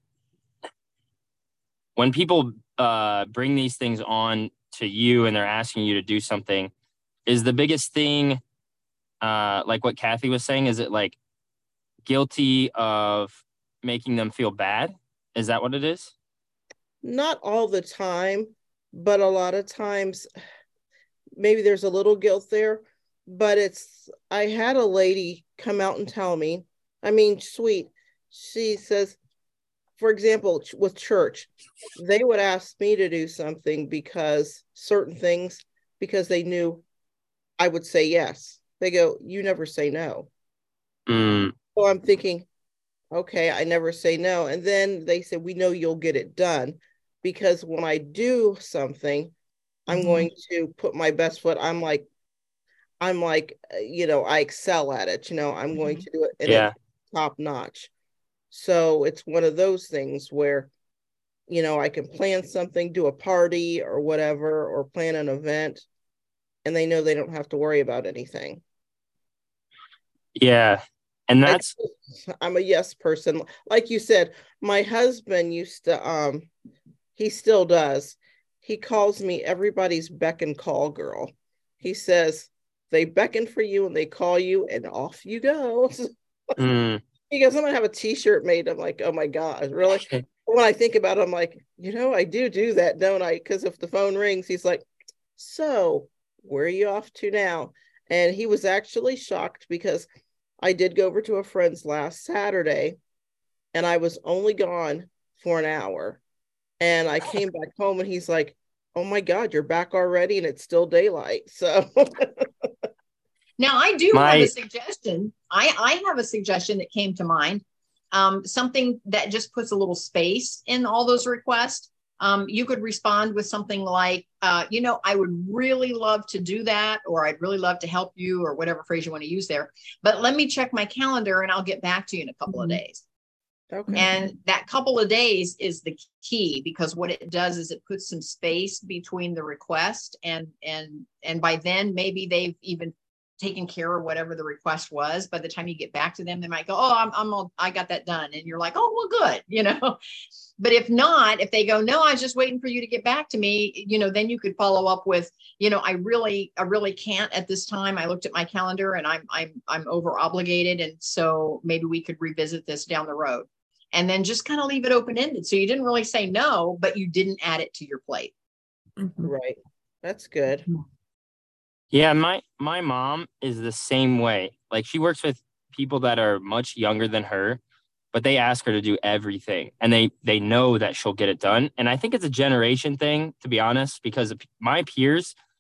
when people uh, bring these things on to you and they're asking you to do something, is the biggest thing, uh, like what Kathy was saying, is it like guilty of making them feel bad? Is that what it is? Not all the time, but a lot of times maybe there's a little guilt there, but it's, I had a lady come out and tell me, I mean, sweet. She says, for example, with church, they would ask me to do something because certain things, because they knew I would say yes. They go, you never say no. Mm. So I'm thinking, okay, I never say no. And then they said, we know you'll get it done, because when I do something, I'm mm-hmm. going to put my best foot. I'm like, I'm like, you know, I excel at it. You know, I'm mm-hmm. going to do it and yeah. it's top notch. So it's one of those things where, you know, I can plan something, do a party or whatever, or plan an event, and they know they don't have to worry about anything. Yeah. And that's, I'm a yes person. Like you said, my husband used to, um, he still does. He calls me everybody's beck and call girl. He says, they beckon for you and they call you and off you go. mm. He goes, I'm going to have a t-shirt made. I'm like, oh my God, really? When I think about it, I'm like, you know, I do do that, don't I? Because if the phone rings, he's like, so where are you off to now? And he was actually shocked, because I did go over to a friend's last Saturday and I was only gone for an hour. And I came back home and he's like, oh my God, you're back already and it's still daylight. So now I do my... have a suggestion. I, I have a suggestion that came to mind. Um, something that just puts a little space in all those requests. Um, you could respond with something like, uh, you know, I would really love to do that, or I'd really love to help you, or whatever phrase you want to use there. But let me check my calendar and I'll get back to you in a couple mm-hmm. of days. Okay. And that couple of days is the key, because what it does is it puts some space between the request and, and, and by then maybe they've even taken care of whatever the request was. By the time you get back to them, they might go, oh, I'm, I'm all, I got that done. And you're like, oh, well, good. You know, but if not, if they go, no, I was just waiting for you to get back to me, you know, then you could follow up with, you know, I really, I really can't at this time. I looked at my calendar and I'm, I'm, I'm over obligated. And so maybe we could revisit this down the road, and then just kind of leave it open-ended. So you didn't really say no, but you didn't add it to your plate. Mm-hmm. Right. That's good. Yeah, my my mom is the same way. Like, she works with people that are much younger than her, but they ask her to do everything, and they they know that she'll get it done. And I think it's a generation thing, to be honest, because my peers,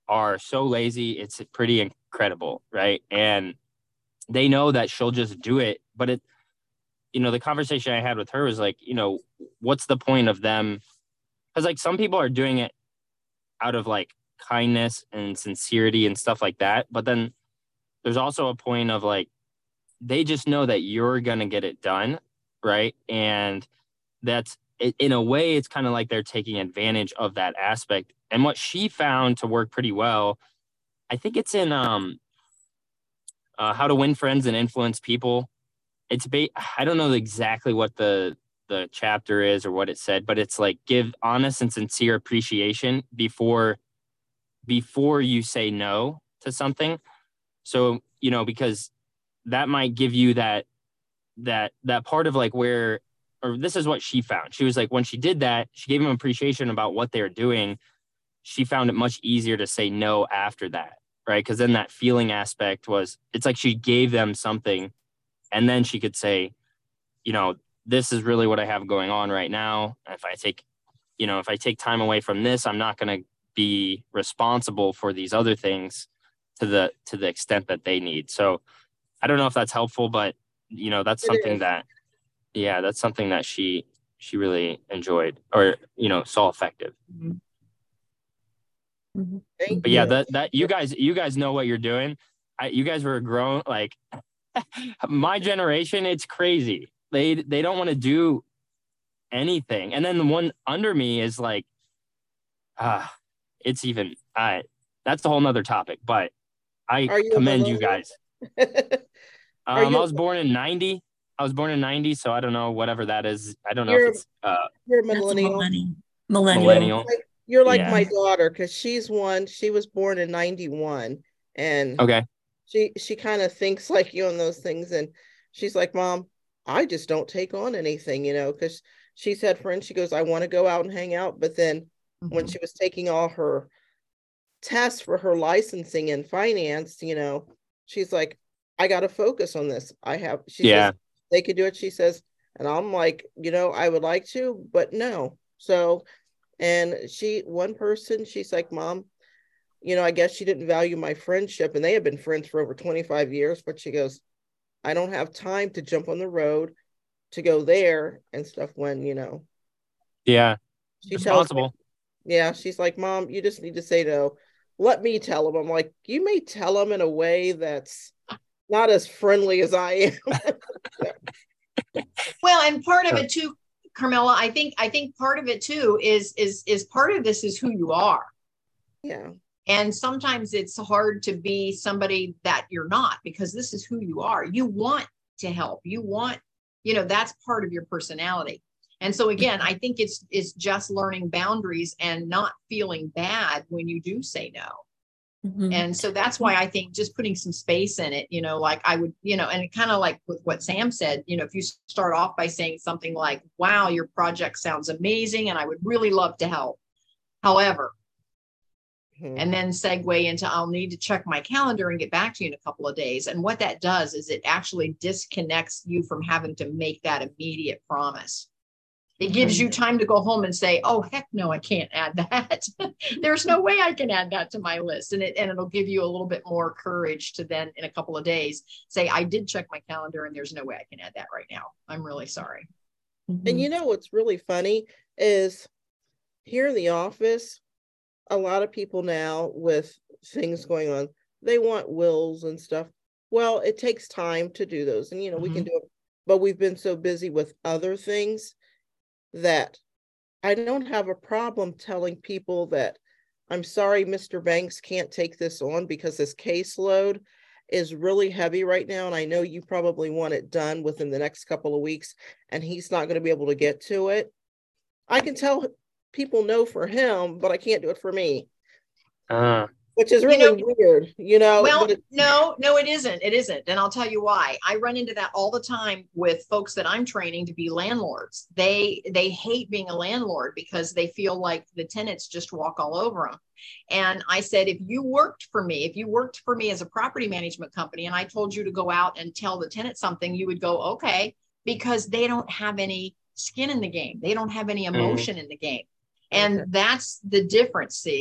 are so lazy. It's pretty incredible, right? And they know that she'll just do it. But it, you know, the conversation I had with her was like, you know, what's the point of them? Because like some people are doing it out of like kindness and sincerity and stuff like that. But then there's also a point of like, they just know that you're going to get it done, right? And that's, in a way, it's kind of like they're taking advantage of that aspect. And what she found to work pretty well, I think it's in um, uh, How to Win Friends and Influence People. It's ba- I don't know exactly what the the chapter is or what it said, but it's like give honest and sincere appreciation before before you say no to something. So, you know, because that might give you that that that part of like where, or this is what she found. She was like, when she did that, she gave them appreciation about what they're doing. She found it much easier to say no after that, right? Because then that feeling aspect was, it's like she gave them something, and then she could say, you know, this is really what I have going on right now. If I take, you know, if I take time away from this, I'm not going to be responsible for these other things to the to the extent that they need. So I don't know if that's helpful, but you know, that's It something is. that, yeah, that's something that she she really enjoyed, or you know, saw effective. Mm-hmm. Mm-hmm. Thank But yeah, you. that that you guys you guys know what you're doing. I, you guys were grown, like my generation. It's crazy. They they don't want to do anything, and then the one under me is like, ah, uh, it's even. I that's a whole nother topic. But I Are you commend you guys. Are Um, you, I was born in ninety. I was born in ninety, so I don't know whatever that is. I don't know if you're it's uh you're a That's a millennial. millennial. Millennial. millennial. Like, you're like Yeah. my daughter, because she's one. She was born in ninety-one, and Okay. she she kind of thinks like you on those things, and she's like, Mom, I just don't take on anything, you know, because she's had friends. She goes, I want to go out and hang out, but then Mm-hmm. when she was taking all her tests for her licensing and finance, you know, she's like, I got to focus on this. I have, she Yeah. says, they could do it. She says, and I'm like, you know, I would like to, but no. So, and she, one person, she's like, Mom, you know, I guess she didn't value my friendship, and they have been friends for over twenty-five years, but she goes, I don't have time to jump on the road to go there and stuff when, you know, Yeah. she tells me, Responsible. yeah, she's like, Mom, you just need to say no. Let me tell them. I'm like, you may tell them in a way that's not as friendly as I am. Well, and part of it too, Carmela, I think I think part of it too is is is part of this is who you are. Yeah. And sometimes it's hard to be somebody that you're not, because this is who you are. You want to help. You want, you know, that's part of your personality. And so again, I think it's it's just learning boundaries and not feeling bad when you do say no. Mm-hmm. And so that's why I think just putting some space in it, you know, like I would, you know, and kind of like with what Sam said, you know, if you start off by saying something like, wow, your project sounds amazing and I would really love to help. However, Mhm. and then segue into I'll need to check my calendar and get back to you in a couple of days. And what that does is it actually disconnects you from having to make that immediate promise. It gives you time to go home and say, oh, heck no, I can't add that. There's no way I can add that to my list. And, it, and it'll give you a little bit more courage to then in a couple of days say, I did check my calendar and there's no way I can add that right now. I'm really sorry. Mm-hmm. And you know what's really funny is here in the office, a lot of people now with things going on, they want wills and stuff. Well, it takes time to do those. And, you know, mm-hmm. we can do it, but we've been so busy with other things that I don't have a problem telling people that I'm sorry, Mister Banks can't take this on because his caseload is really heavy right now. And I know you probably want it done within the next couple of weeks and he's not going to be able to get to it. I can tell people no for him, but I can't do it for me. Uh, Which is really you know, weird, you know. Well, but no, no, it isn't. It isn't. And I'll tell you why. I run into that all the time with folks that I'm training to be landlords. They they hate being a landlord because they feel like the tenants just walk all over them. And I said, if you worked for me, if you worked for me as a property management company, and I told you to go out and tell the tenant something, you would go, okay, because they don't have any skin in the game. They don't have any emotion mm-hmm. in the game. And okay. that's the difference, see.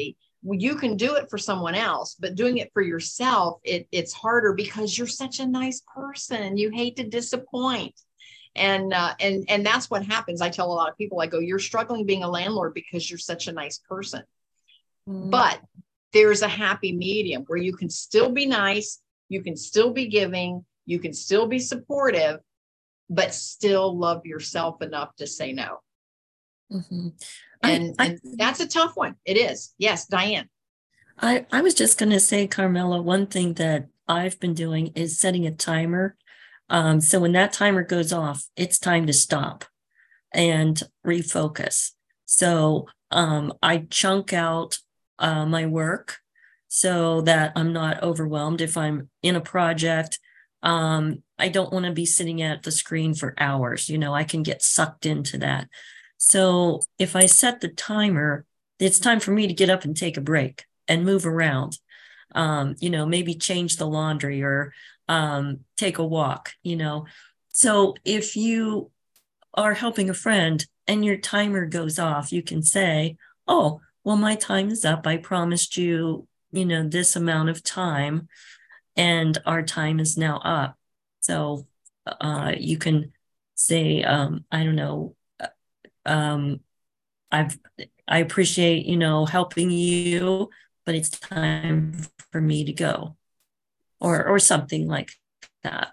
you can do it for someone else, but doing it for yourself, it, it's harder because you're such a nice person. You hate to disappoint. And, uh, and, and that's what happens. I tell a lot of people, I go, you're struggling being a landlord because you're such a nice person. Mm-hmm. But there's a happy medium where you can still be nice. You can still be giving. You can still be supportive, but still love yourself enough to say no. Mm-hmm. And, I, I, and that's a tough one. It is. Yes, Diane. I, I was just going to say, Carmela, one thing that I've been doing is setting a timer. Um, so when that timer goes off, it's time to stop and refocus. So um, I chunk out uh, my work so that I'm not overwhelmed. If I'm in a project, um, I don't want to be sitting at the screen for hours. You know, I can get sucked into that. So if I set the timer, it's time for me to get up and take a break and move around, um, you know, maybe change the laundry or um, take a walk, you know. So if you are helping a friend and your timer goes off, you can say, oh, well, my time is up. I promised you, you know, this amount of time and our time is now up. So uh, you can say, um, I don't know, Um, I've, I appreciate, you know, helping you, but it's time for me to go, or, or something like that.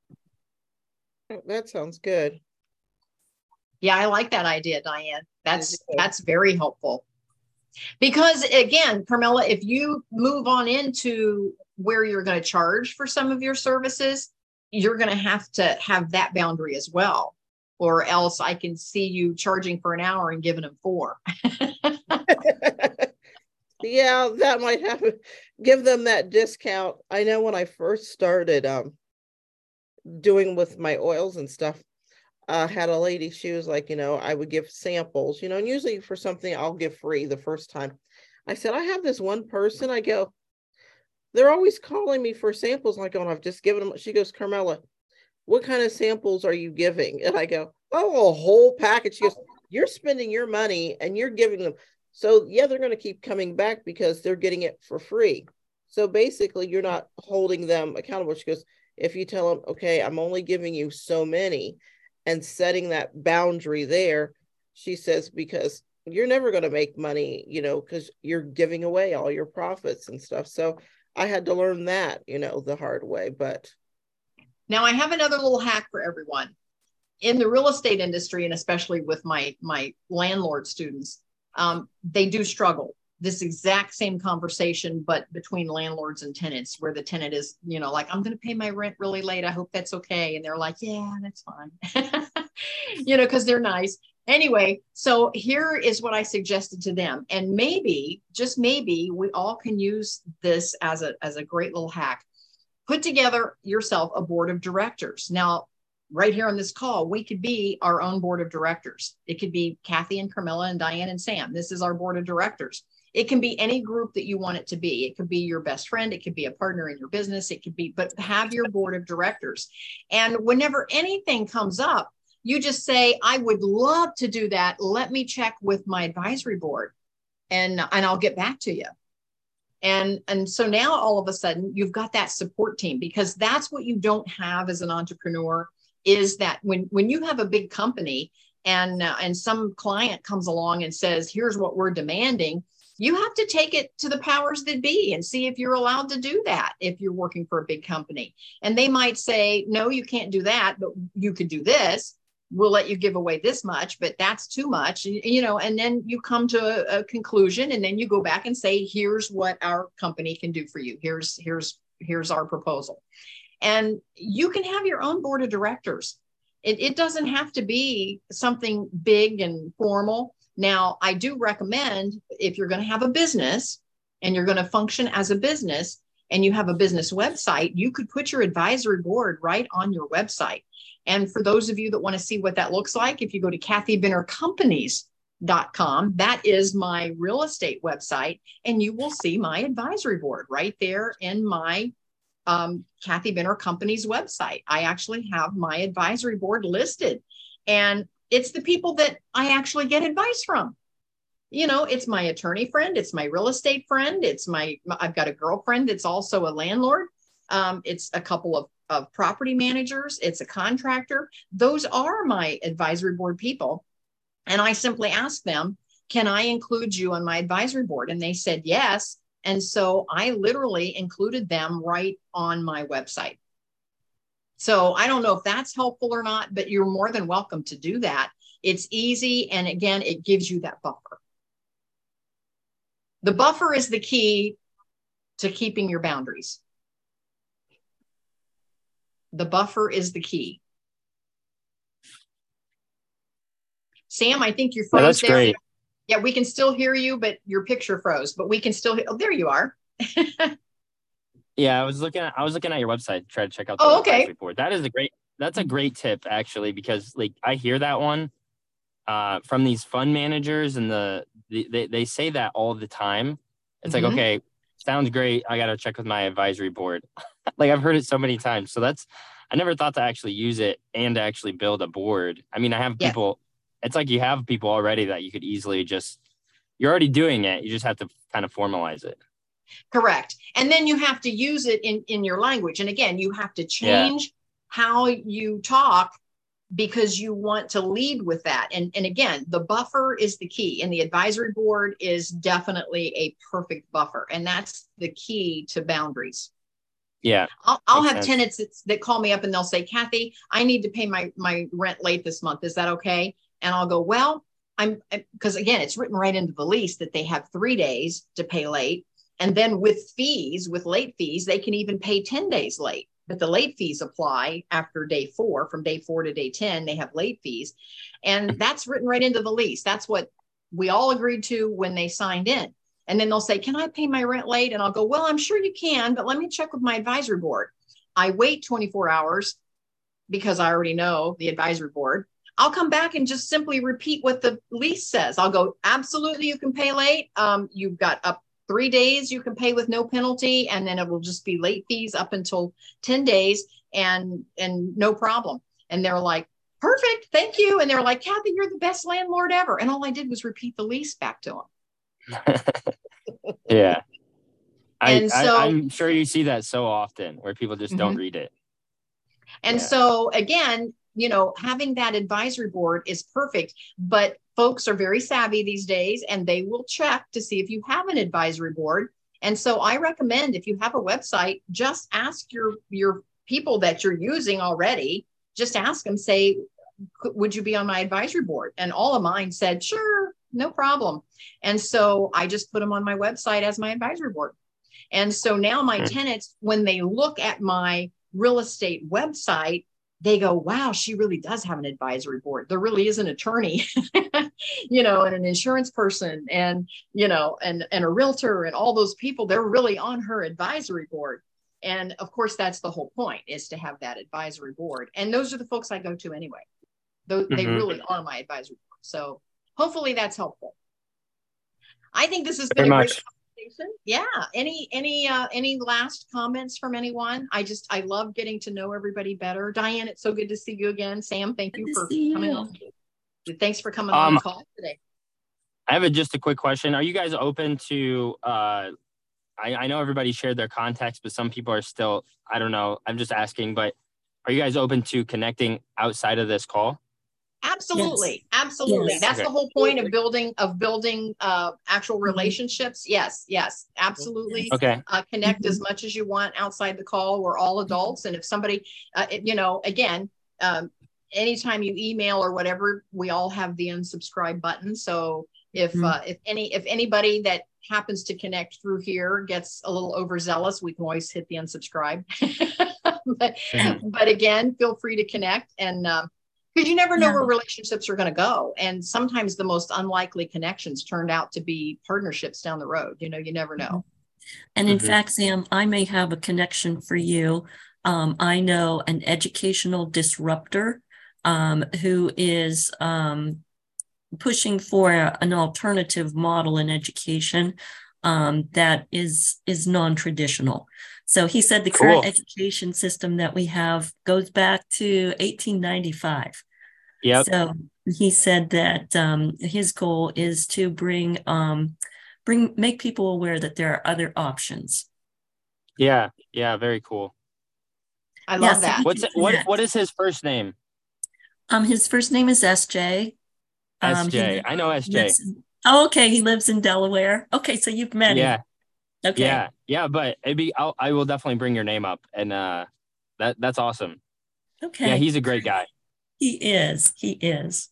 That sounds good. Yeah, I like that idea, Diane. That's, that's very helpful. Because again, Carmela, if you move on into where you're going to charge for some of your services, you're going to have to have that boundary as well. Or else I can see you charging for an hour and giving them four. Yeah, that might happen. Give them that discount. I know when I first started um, doing with my oils and stuff, I uh, had a lady, she was like, you know, I would give samples, you know, and usually for something I'll give free the first time. I said, I have this one person, I go, they're always calling me for samples. Like, oh, I've just given them. She goes, Carmela, what kind of samples are you giving? And I go, oh, a whole package. She goes, you're spending your money and you're giving them. So yeah, they're going to keep coming back because they're getting it for free. So basically you're not holding them accountable. She goes, if you tell them, okay, I'm only giving you so many and setting that boundary there, she says, because you're never going to make money, you know, because you're giving away all your profits and stuff. So I had to learn that, you know, the hard way, but now I have another little hack for everyone in the real estate industry, and especially with my, my landlord students. Um, they do struggle this exact same conversation, but between landlords and tenants, where the tenant is, you know, like, I'm going to pay my rent really late. I hope that's okay. And they're like, yeah, that's fine. You know, because they're nice. Anyway, so here is what I suggested to them. And maybe, just maybe, we all can use this as a, as a great little hack. Put together yourself a board of directors. Now, right here on this call, we could be our own board of directors. It could be Kathy and Carmela and Diane and Sam. This is our board of directors. It can be any group that you want it to be. It could be your best friend. It could be a partner in your business. It could be, but have your board of directors. And whenever anything comes up, you just say, I would love to do that. Let me check with my advisory board and, and I'll get back to you. And, and so now all of a sudden you've got that support team, because that's what you don't have as an entrepreneur, is that when, when you have a big company and, uh, and some client comes along and says, here's what we're demanding, you have to take it to the powers that be and see if you're allowed to do that if you're working for a big company. And they might say, no, you can't do that, but you could do this. We'll let you give away this much, but that's too much, you know, and then you come to a, a conclusion, and then you go back and say, here's what our company can do for you. Here's, here's, here's our proposal. And you can have your own board of directors. It, it doesn't have to be something big and formal. Now, I do recommend, if you're going to have a business and you're going to function as a business and you have a business website, you could put your advisory board right on your website. And for those of you that want to see what that looks like, if you go to Kathy Benner Companies dot com, that is my real estate website, and you will see my advisory board right there in my um, Kathy Benner Companies website. I actually have my advisory board listed, and it's the people that I actually get advice from. you know, it's my attorney friend, it's my real estate friend, it's my, I've got a girlfriend that's also a landlord. Um, it's a couple of, of property managers, it's a contractor. Those are my advisory board people. And I simply asked them, can I include you on my advisory board? And they said yes. And so I literally included them right on my website. So I don't know if that's helpful or not, but you're more than welcome to do that. It's easy. And again, it gives you that buffer. The buffer is the key to keeping your boundaries. The buffer is the key. Sam, I think you froze. Yeah, that's there. great. Yeah, we can still hear you, but your picture froze, but we can still, oh, there you are. Yeah, I was looking at I was looking at your website to try to check out the Oh, okay. advisory board. That is a great that's a great tip actually, because like I hear that one uh from these fund managers, and the, the they, they say that all the time. It's Mm-hmm. like, okay, sounds great. I gotta check with my advisory board. Like I've heard it so many times. So that's I never thought to actually use it and actually build a board. I mean, I have Yeah. people, it's like you have people already that you could easily just you're already doing it. You just have to kind of formalize it. Correct. And then you have to use it in, in your language. And again, you have to change yeah. how you talk because you want to lead with that. And, and again, the buffer is the key, and the advisory board is definitely a perfect buffer. And that's the key to boundaries. Yeah. I'll, I'll have sense. tenants that, that call me up and they'll say, Kathy, I need to pay my, my rent late this month. Is that okay? And I'll go, well, I'm, because again, it's written right into the lease that they have three days to pay late. And then with fees, with late fees, they can even pay ten days late. But the late fees apply after day four. From day four to day ten, they have late fees. And that's written right into the lease. That's what we all agreed to when they signed in. And then they'll say, can I pay my rent late? And I'll go, well, I'm sure you can, but let me check with my advisory board. I wait twenty-four hours because I already know the advisory board. I'll come back and just simply repeat what the lease says. I'll go, absolutely, you can pay late. Um, you've got up three days you can pay with no penalty, and then it will just be late fees up until ten days and and no problem. And they're like, perfect, thank you. And they're like, Kathy, you're the best landlord ever. And all I did was repeat the lease back to them. Yeah. I, and so I, I'm sure you see that so often where people just don't mm-hmm. read it. And yeah. so again, you know, having that advisory board is perfect, but folks are very savvy these days and they will check to see if you have an advisory board. And so I recommend, if you have a website, just ask your, your people that you're using already, just ask them, say, would you be on my advisory board? And all of mine said, sure, no problem. And so I just put them on my website as my advisory board. And so now my mm-hmm. tenants, when they look at my real estate website, they go, wow, she really does have an advisory board. There really is an attorney, you know, and an insurance person and, you know, and, and a realtor and all those people, they're really on her advisory board. And of course, that's the whole point, is to have that advisory board. And those are the folks I go to anyway. Those, mm-hmm. They really are my advisory board. So hopefully that's helpful. I think this has been Very a great much. conversation. Yeah. Any, any, uh, any last comments from anyone? I just, I love getting to know everybody better. Diane, it's so good to see you again. Sam, thank you for coming you. on. Thanks for coming um, on the call today. I have a, just a quick question. Are you guys open to, uh, I, I know everybody shared their contacts, but some people are still, I don't know. I'm just asking, but are you guys open to connecting outside of this call? Absolutely. Yes. Absolutely. Yes. That's okay. The whole point of building, of building uh, actual relationships. Yes. Yes. Absolutely. Okay. Uh, connect mm-hmm. as much as you want outside the call. We're all adults. And if somebody, uh, it, you know, again, um, anytime you email or whatever, we all have the unsubscribe button. So if, mm-hmm. uh, if any, if anybody that happens to connect through here gets a little overzealous, we can always hit the unsubscribe. but, mm-hmm. but again, feel free to connect, and, um, because you never know yeah. where relationships are going to go. And sometimes the most unlikely connections turned out to be partnerships down the road. You know, you never know. And in mm-hmm. fact, Sam, I may have a connection for you. Um, I know an educational disruptor um, who is um, pushing for a, an alternative model in education um, that is, is non-traditional. So he said the current cool. education system that we have goes back to eighteen ninety-five. Yep. So he said that um, his goal is to bring um, bring make people aware that there are other options. Yeah. Yeah. Very cool. I Yeah, love so that. we What's can it, what connect. what is his first name? Um, his first name is S J. Um, he S J. li- I know S J. lives. In, oh, okay. He lives in Delaware. Okay, so you've met him. Yeah. Okay. Yeah. Yeah. But it'd be I'll, I will definitely bring your name up, and uh, that that's awesome. Yeah, Okay. he's a great guy. He is. He is.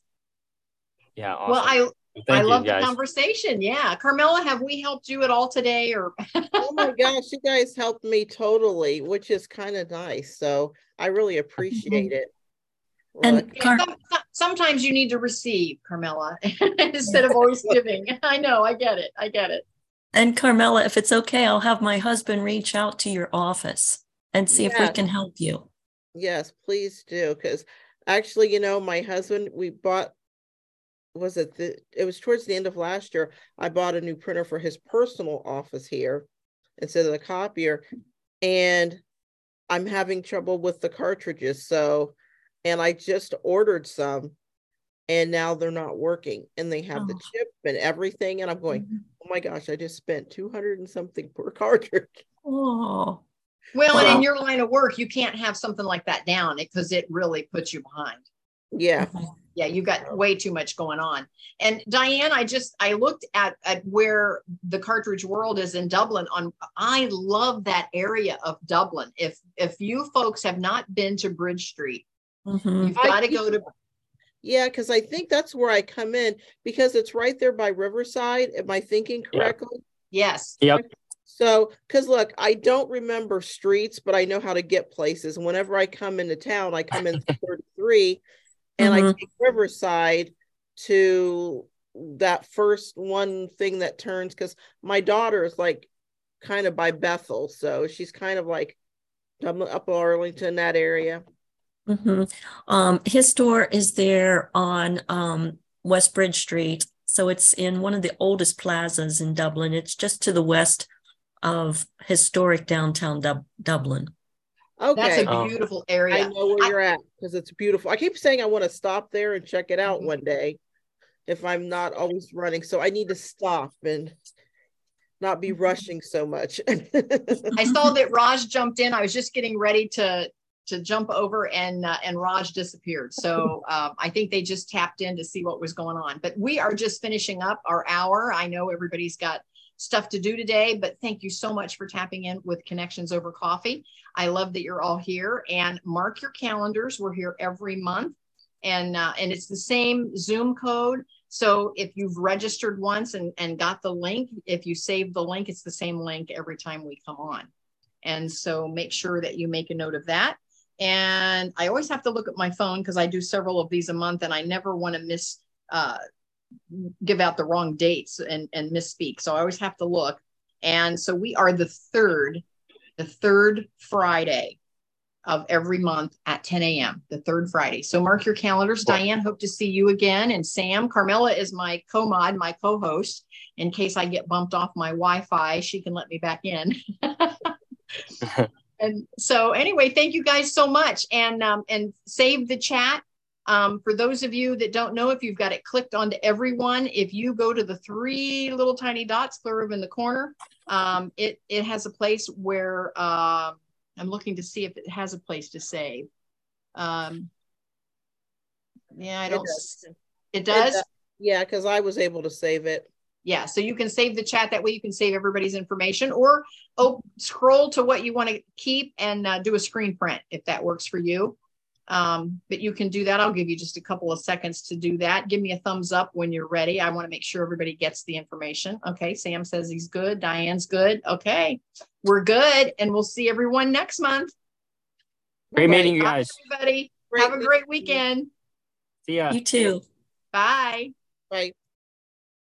Yeah. Well, Awesome. I I Thank you, love the guys. conversation. Yeah. Carmela, have we helped you at all today or Oh my gosh, you guys helped me totally, which is kind of nice. So I really appreciate it. Look, And Yeah, Car- some, some- sometimes you need to receive, Carmela, instead of always giving. I know, I get it. I get it. and Carmela, if it's okay, I'll have my husband reach out to your office and see if we yes, can help you. yes, please do. Because actually, you know, my husband, we bought, was it the, it was towards the end of last year, I bought a new printer for his personal office here instead of the copier. And I'm having trouble with the cartridges. So, and I just ordered some and now they're not working and they have Oh. the chip and everything. And I'm going, oh my gosh, I just spent two hundred and something per cartridge. Oh. Well, and in Well, your line of work, you can't have something like that down because it really puts you behind. Yeah. Yeah, you got way too much going on. And Diane, I just I looked at at where the Cartridge World is in Dublin. On I love that area of Dublin. If if you folks have not been to Bridge Street, mhm. you've got to go to. Yeah, because I think that's where I come in because it's right there by Riverside. Am I thinking correctly? Yes. Yep. So, because look, I don't remember streets, but I know how to get places. Whenever I come into town, I come in thirty-three and I Mhm. take Riverside to that first one thing that turns because my daughter is like kind of by Bethel. So she's kind of like up Arlington, that area. Mhm. Um, his store is there on um, West Bridge Street. So it's in one of the oldest plazas in Dublin. It's just to the west of historic downtown Dub- Dublin. That's Okay. a Oh. beautiful I area. know where I- you're at because it's beautiful. I keep saying I want to stop there and check it out Mhm. one day if I'm not always running. So I need to stop and not be rushing so much. I saw that Raj jumped in. I was just getting ready to to jump over and uh, and Raj disappeared. So um, I think they just tapped in to see what was going on. But we are just finishing up our hour. I know everybody's got stuff to do today, but thank you so much for tapping in with Connections Over Coffee. I love that you're all here and mark your calendars. We're here every month and uh, and it's the same Zoom code. So if you've registered once and, and got the link, if you save the link, it's the same link every time we come on. And so make sure that you make a note of that. And I always have to look at my phone because I do several of these a month and I never want to miss, uh, give out the wrong dates and, and misspeak. So I always have to look. And so we are the third, the third Friday of every month at ten a.m., the third Friday. So mark your calendars. Cool. Diane, hope to see you again. And Sam, Carmela is my co-mod, my co-host. In case I get bumped off my Wi-Fi, she can let me back in. And so anyway, thank you guys so much. And, um, and save the chat. Um, for those of you that don't know, if you've got it clicked onto everyone, if you go to the three little tiny dots clear over in the corner, um, it, it has a place where, uh, I'm looking to see if it has a place to save. Um, yeah, I don't, It does. it does? It does. Yeah, because I was able to save it. Yeah, so you can save the chat. That way you can save everybody's information or oh, scroll to what you want to keep and uh, do a screen print if that works for you. Um, but you can do that. I'll give you just a couple of seconds to do that. Give me a thumbs up when you're ready. I want to make sure everybody gets the information. Okay, Sam says he's good. Diane's good. Okay, we're good. And we'll see everyone next month. Great Bye-bye. meeting you Bye, guys. everybody. Great Have a great meeting you. weekend. See ya. You too. Bye. Bye.